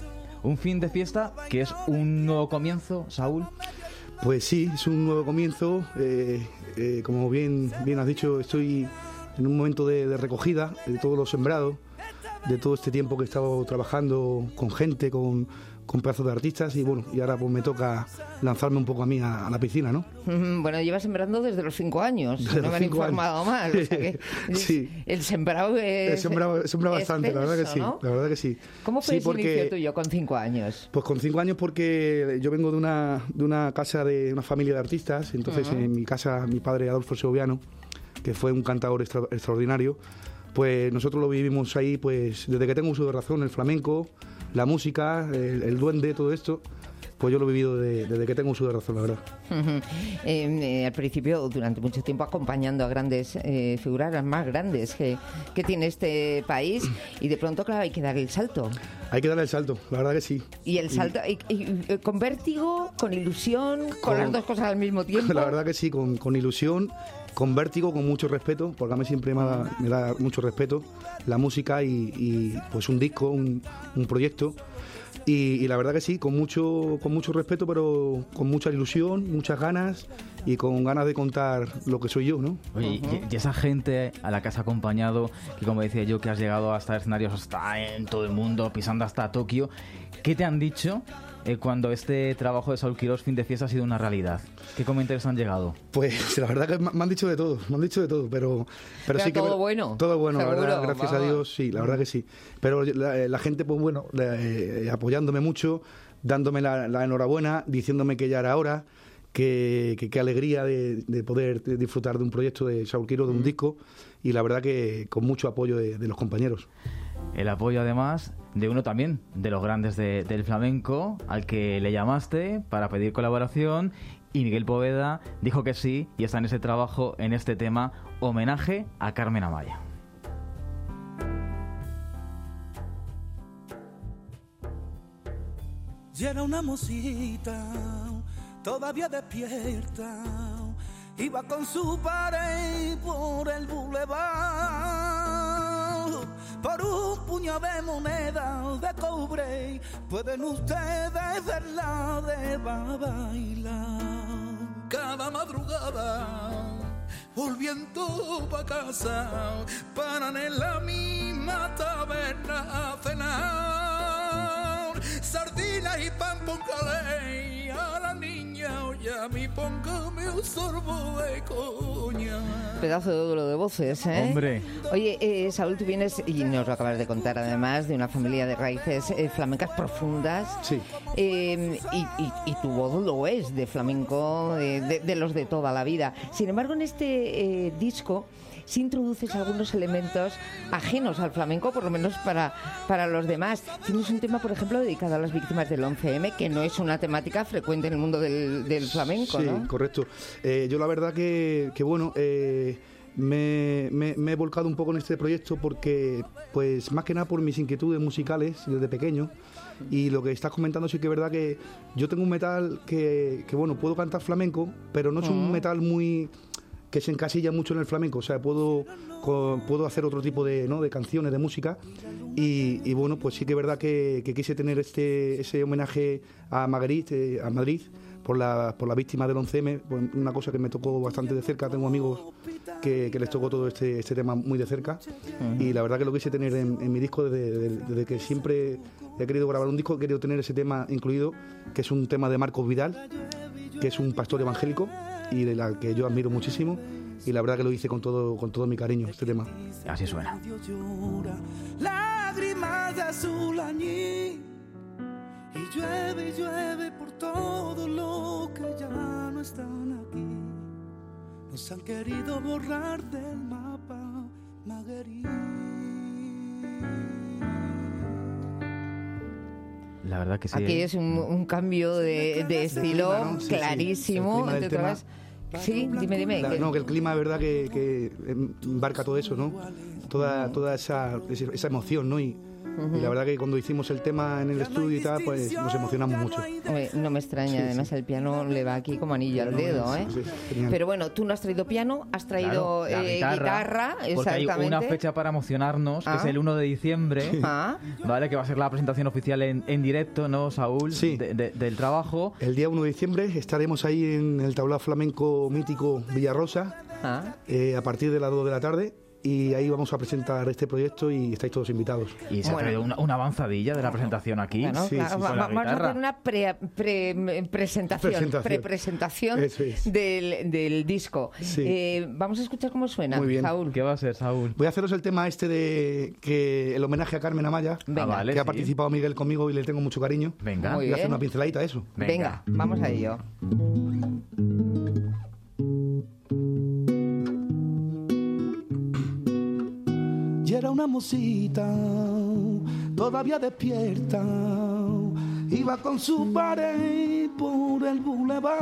Un fin de fiesta que es un nuevo comienzo, Saúl. Pues sí, es un nuevo comienzo. Eh, eh, como bien, bien has dicho, estoy en un momento de, de recogida de todo lo sembrado, de todo este tiempo que he estado trabajando con gente, con, con pedazos de artistas, y bueno, y ahora pues me toca lanzarme un poco a mí a, a la piscina, ¿no? Bueno, llevas sembrando desde los cinco años, Desde no los me han cinco informado años. mal. O sea que Sí. El sembrado es He sembrado, he sembrado bastante, la verdad que sí, extenso, ¿no? la verdad que sí. ¿Cómo fue Sí, ese porque- inicio tuyo con cinco años? Pues con cinco años, porque yo vengo de una, de una casa de una familia de artistas. Entonces Ujú. en mi casa mi padre Adolfo Segoviano, que fue un cantador extra- extraordinario, pues nosotros lo vivimos ahí pues desde que tengo uso de razón, el flamenco, la música, el, el duende, todo esto, pues yo lo he vivido de- desde que tengo uso de razón, la verdad. Ujú. Eh, eh, al principio, durante mucho tiempo, acompañando a grandes eh, figuras, las más grandes que, que tiene este país, y de pronto, claro, hay que dar el salto. Hay que darle el salto, la verdad que sí. Y el salto, y, y- y con vértigo, con ilusión, con, Con- las dos cosas al mismo tiempo. La verdad que sí, con, con ilusión, con vértigo, con mucho respeto, porque a mí siempre me da, me da mucho respeto la música y, y, pues un disco, un, un proyecto. Y, y la verdad que sí, con mucho, con mucho respeto, pero con mucha ilusión, muchas ganas y con ganas de contar lo que soy yo, ¿no? Oye, y- y esa gente a la que has acompañado, que como decía yo, que has llegado hasta escenarios hasta en todo el mundo, pisando hasta Tokio, ¿qué te han dicho eh, cuando este trabajo de Saúl Quirós, Fin de Fiesta, ha sido una realidad? ¿Qué comentarios han llegado? Pues la verdad que me me han dicho de todo, me han dicho de todo, pero, pero, Pero sí que todo me- bueno, todo bueno, la seguro, verdad, gracias a vamos. Dios, sí, la verdad que sí. Pero la, la gente, pues bueno, la- eh, apoyándome mucho, dándome la, la enhorabuena, diciéndome que ya era hora, que que- qué alegría de, de poder disfrutar de un proyecto de Saúl Quirós, de un disco, y la verdad que con mucho apoyo de, de los compañeros. El apoyo, además, de uno también de los grandes de- del flamenco, al que le llamaste para pedir colaboración, y Miguel Poveda dijo que sí, y está en ese trabajo, en este tema, homenaje a Carmen Amaya. Y era una mosita, todavía despierta, iba con su pared por el boulevard, por un puñado de moneda de cobre, pueden ustedes verla de bailar. Cada madrugada, volviendo pa' casa, paran en la misma taberna a cenar. Sardinas y pan con calé, a la niña oye a mí póngame un sorbo de coña. Pedazo de duelo de voces, ¿eh? Hombre. Oye, eh, Saúl, tú vienes, y nos lo acabas de contar además, de una familia de raíces eh, flamencas profundas. Sí. Eh, y, y- y tu voz lo es, de flamenco, de, de- de los de toda la vida. Sin embargo, en este eh, disco sí introduces algunos elementos ajenos al flamenco, por lo menos para, para los demás. Tienes un tema, por ejemplo, dedicado a las víctimas del once eme, que no es una temática frecuente en el mundo del, del flamenco, Sí, ¿no? correcto. Eh, yo la verdad que, que bueno, eh, me, me- me he volcado un poco en este proyecto porque, pues más que nada por mis inquietudes musicales desde pequeño. Y lo que estás comentando sí que es verdad que yo tengo un metal que, que bueno, puedo cantar flamenco, pero no es un Ujú. metal muy que se encasilla mucho en el flamenco, o sea, puedo co- puedo hacer otro tipo de, ¿no? de canciones, de música, y, y bueno, pues sí que es verdad que, que quise tener este ese homenaje a Madrid, eh, a Madrid por la, por la víctima del once eme, pues una cosa que me tocó bastante de cerca. Tengo amigos que, que les tocó todo este, este tema muy de cerca, y la verdad que lo quise tener en, en mi disco desde, desde- desde que siempre he querido grabar un disco, he querido tener ese tema incluido, que es un tema de Marcos Vidal, que es un pastor evangélico y de la que yo admiro muchísimo, y la verdad que lo hice con todo con todo mi cariño, este tema. Así suena. Llora lágrimas de azul añil y llueve y llueve por todo lo que ya no están aquí. Nos han querido borrar del mapa, Maguerí. La verdad que sí. Aquí ¿eh? es un, un cambio de, de estilo clima, ¿no? Sí, sí, clarísimo, el clima del entre tema. otras. Sí, dime, dime. La, que... No, que el clima, es verdad, que, que embarca todo eso, ¿no? Toda, toda esa, esa emoción, ¿no? Y, Uh-huh. y la verdad que cuando hicimos el tema en el estudio y tal, pues nos emocionamos mucho. Hombre, no me extraña, sí, además sí. El piano le va aquí como anillo al dedo, ¿eh? Sí, sí, pero bueno, tú no has traído piano, has traído claro, eh, guitarra, guitarra, porque exactamente. Hay una fecha para emocionarnos, ah. que es el uno de diciembre, ah. ¿vale? Que va a ser la presentación oficial en, en directo, ¿no, Saúl? Sí. De, de, del trabajo. El día uno de diciembre estaremos ahí en el tablao flamenco mítico Villarrosa, ah. eh, a partir de las dos de la tarde. Y ahí vamos a presentar este proyecto y estáis todos invitados. Y se bueno. ha traído una, una avanzadilla de la presentación aquí. Bueno, sí, claro, sí, sí. Vamos a hacer una pre, pre, presentación, presentación. pre-presentación es. del, del disco. Sí. Eh, vamos a escuchar cómo suena, Muy bien. Saúl. ¿Qué va a ser, Saúl? Voy a haceros el tema este de que el homenaje a Carmen Amaya, ah, vale, que sí. ha participado Miguel conmigo y le tengo mucho cariño. Venga. Voy a hacer una pinceladita de eso. Venga, Venga vamos a ello. Y era una mocita, todavía despierta, iba con su pared por el boulevard,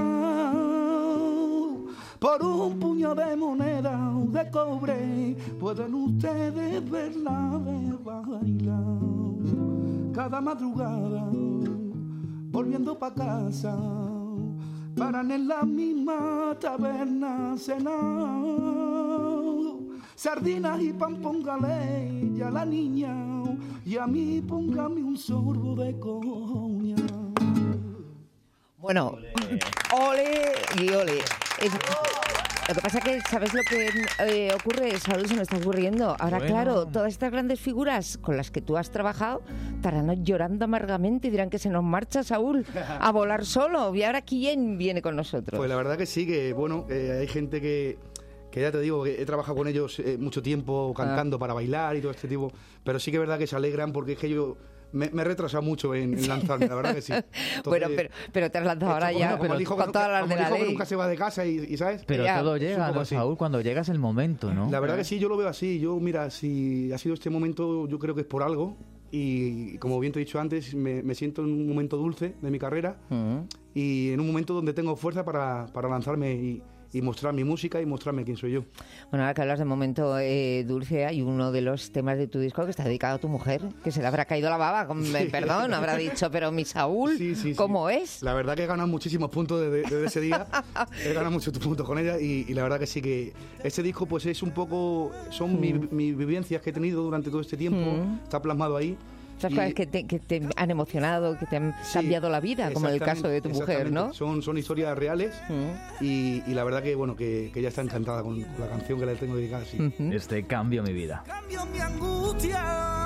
por un puño de moneda de cobre, pueden ustedes verla de bailar. Cada madrugada, volviendo pa' casa, paran en la misma taberna a cenar. Sardinas y pan, póngale y a la niña, y a mí póngame un sorbo de coña. Bueno, ole y ole. Es, lo que pasa es que, ¿sabes lo que eh, ocurre? Saúl, se me está ocurriendo. Ahora, bueno. claro, todas estas grandes figuras con las que tú has trabajado estarán llorando amargamente y dirán que se nos marcha Saúl a volar solo. ¿Y ahora quién viene con nosotros? Pues la verdad que sí, que bueno, eh, hay gente que... que ya te digo, que he trabajado con ellos eh, mucho tiempo cantando ah. para bailar y todo este tipo, pero sí que es verdad que se alegran porque es que yo me, me he retrasado mucho en, en lanzarme, la verdad que sí. Entonces, bueno, pero, pero te has lanzado ahora ya como el hijo con que todas nunca, las de la el hijo ley. Que nunca se va de casa y, y ¿sabes? Pero ya, todo llega, ¿no, Saúl? Cuando llega es el momento, ¿no? La verdad que sí, yo lo veo así. Yo, mira, si ha sido este momento, yo creo que es por algo. Y como bien te he dicho antes, me, me siento en un momento dulce de mi carrera uh-huh. y en un momento donde tengo fuerza para, para lanzarme y, y mostrar mi música y mostrarme quién soy yo. Bueno, ahora que hablas de momento eh, dulce, hay uno de los temas de tu disco que está dedicado a tu mujer, que se le habrá caído la baba, con, sí. perdón, habrá dicho, pero mi Saúl, sí, sí, ¿cómo sí. es? La verdad que he ganado muchísimos puntos desde, desde ese día, he ganado muchos puntos con ella y, y la verdad que sí que este disco pues es un poco, son mm. mis mi vivencias que he tenido durante todo este tiempo, mm. está plasmado ahí. Esas cosas que te, que te han emocionado, que te han sí, cambiado la vida, como en el caso de tu mujer, ¿no? Son, son historias reales mm. y, y la verdad que bueno que, que ella está encantada con, con la canción que le tengo dedicada. Sí. Uh-huh. Este Cambio mi vida. Cambio mi angustia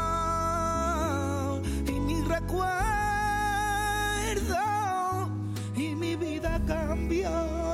y mi recuerdo y mi vida cambió.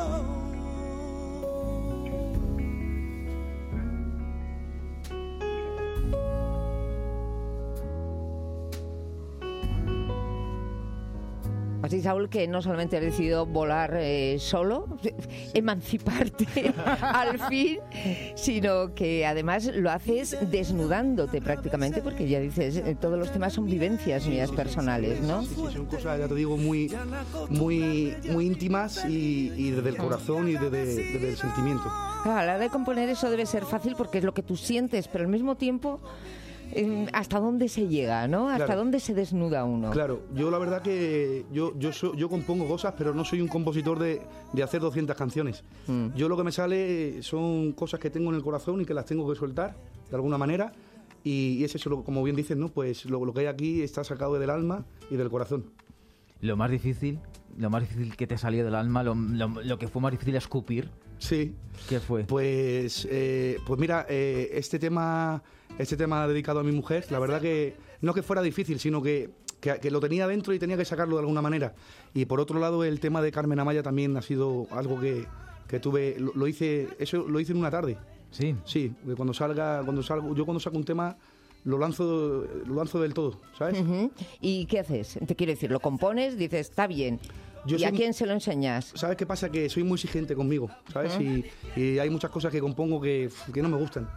Así, Saúl, que no solamente has decidido volar eh, solo, emanciparte al fin, sino que además lo haces desnudándote prácticamente, porque ya dices, eh, todos los temas son vivencias mías sí, sí, personales, sí, ¿no? Sí, sí, son cosas, ya te digo, muy, muy, muy íntimas y, y desde el corazón y desde, desde el sentimiento. Claro, a la hora de componer eso debe ser fácil porque es lo que tú sientes, pero al mismo tiempo... hasta dónde se llega, ¿no? Hasta claro. dónde se desnuda uno. Claro, yo la verdad que yo yo, so, yo compongo cosas, pero no soy un compositor de, de hacer doscientas canciones. Mm. Yo lo que me sale son cosas que tengo en el corazón y que las tengo que soltar de alguna manera. Y, y es eso, como bien dices, ¿no? Pues lo, lo que hay aquí está sacado del alma y del corazón. Lo más difícil, lo más difícil que te salió del alma, lo, lo, lo que fue más difícil escupir. Sí. ¿Qué fue? Pues, eh, pues mira, eh, este tema... Este tema dedicado a mi mujer, la verdad que no que fuera difícil, sino que, que, que lo tenía dentro y tenía que sacarlo de alguna manera. Y por otro lado, el tema de Carmen Amaya también ha sido algo que, que tuve, lo, lo hice, eso lo hice en una tarde. Sí. Sí, cuando salga, cuando salgo, yo cuando saco un tema lo lanzo, lo lanzo del todo, ¿sabes? Uh-huh. ¿Y qué haces? Te quiero decir, lo compones, dices, está bien. Yo ¿Y soy, a quién se lo enseñas? ¿Sabes qué pasa? Que soy muy exigente conmigo, ¿sabes? Uh-huh. y, y hay muchas cosas que compongo que, que no me gustan.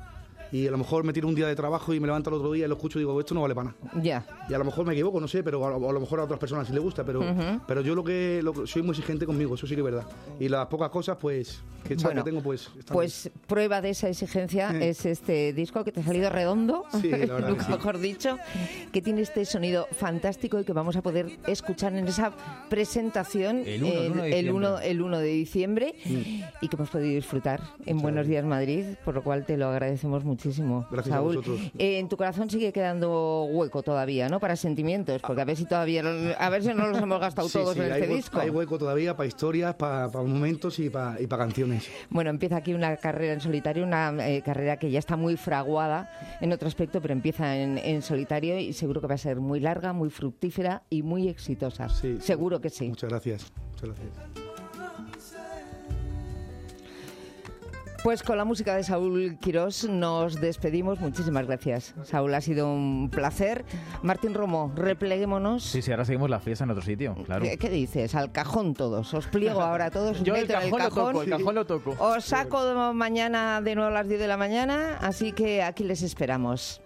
y a lo mejor me tiro un día de trabajo y me levanto el otro día y lo escucho y digo, esto no vale para nada. Ya. Y a lo mejor me equivoco, no sé, pero a lo, a lo mejor a otras personas sí les gusta, pero, Ujú. pero yo lo que lo, soy muy exigente conmigo, eso sí que es verdad. Y las pocas cosas, pues, que, Bueno, que tengo, pues... están Pues prueba de esa exigencia Eh. es este disco que te ha salido redondo, Sí, la verdad nunca que sí. mejor dicho, que tiene este sonido fantástico y que vamos a poder escuchar en esa presentación El uno, el uno de el uno- diciembre. el uno de diciembre y que hemos podido disfrutar en Buenos Días Madrid, por lo cual te lo agradecemos muchísimo, Gracias a Saúl. vosotros. Eh, en tu corazón sigue quedando hueco todavía, ¿no? Para sentimientos, porque a ver si todavía, a ver si no los hemos gastado Sí, todos sí, en hay este hue- disco. Hay hueco todavía para historias, para, para momentos y para, y para canciones. Bueno, empieza aquí una carrera en solitario, una eh, carrera que ya está muy fraguada en otro aspecto, pero empieza en, en solitario y seguro que va a ser muy larga, muy fructífera y muy exitosa. Seguro que sí. Muchas gracias. Muchas gracias. Pues con la música de Saúl Quirós nos despedimos. Muchísimas gracias, Saúl. Ha sido un placer. Martín Romo, repleguémonos. Sí, sí, ahora seguimos la fiesta en otro sitio, claro. ¿Qué, qué dices? Al cajón todos. Os pliego ahora a todos. os Yo el meto en cajón lo toco, el cajón lo toco. Os saco de mañana de nuevo a las diez de la mañana, así que aquí les esperamos.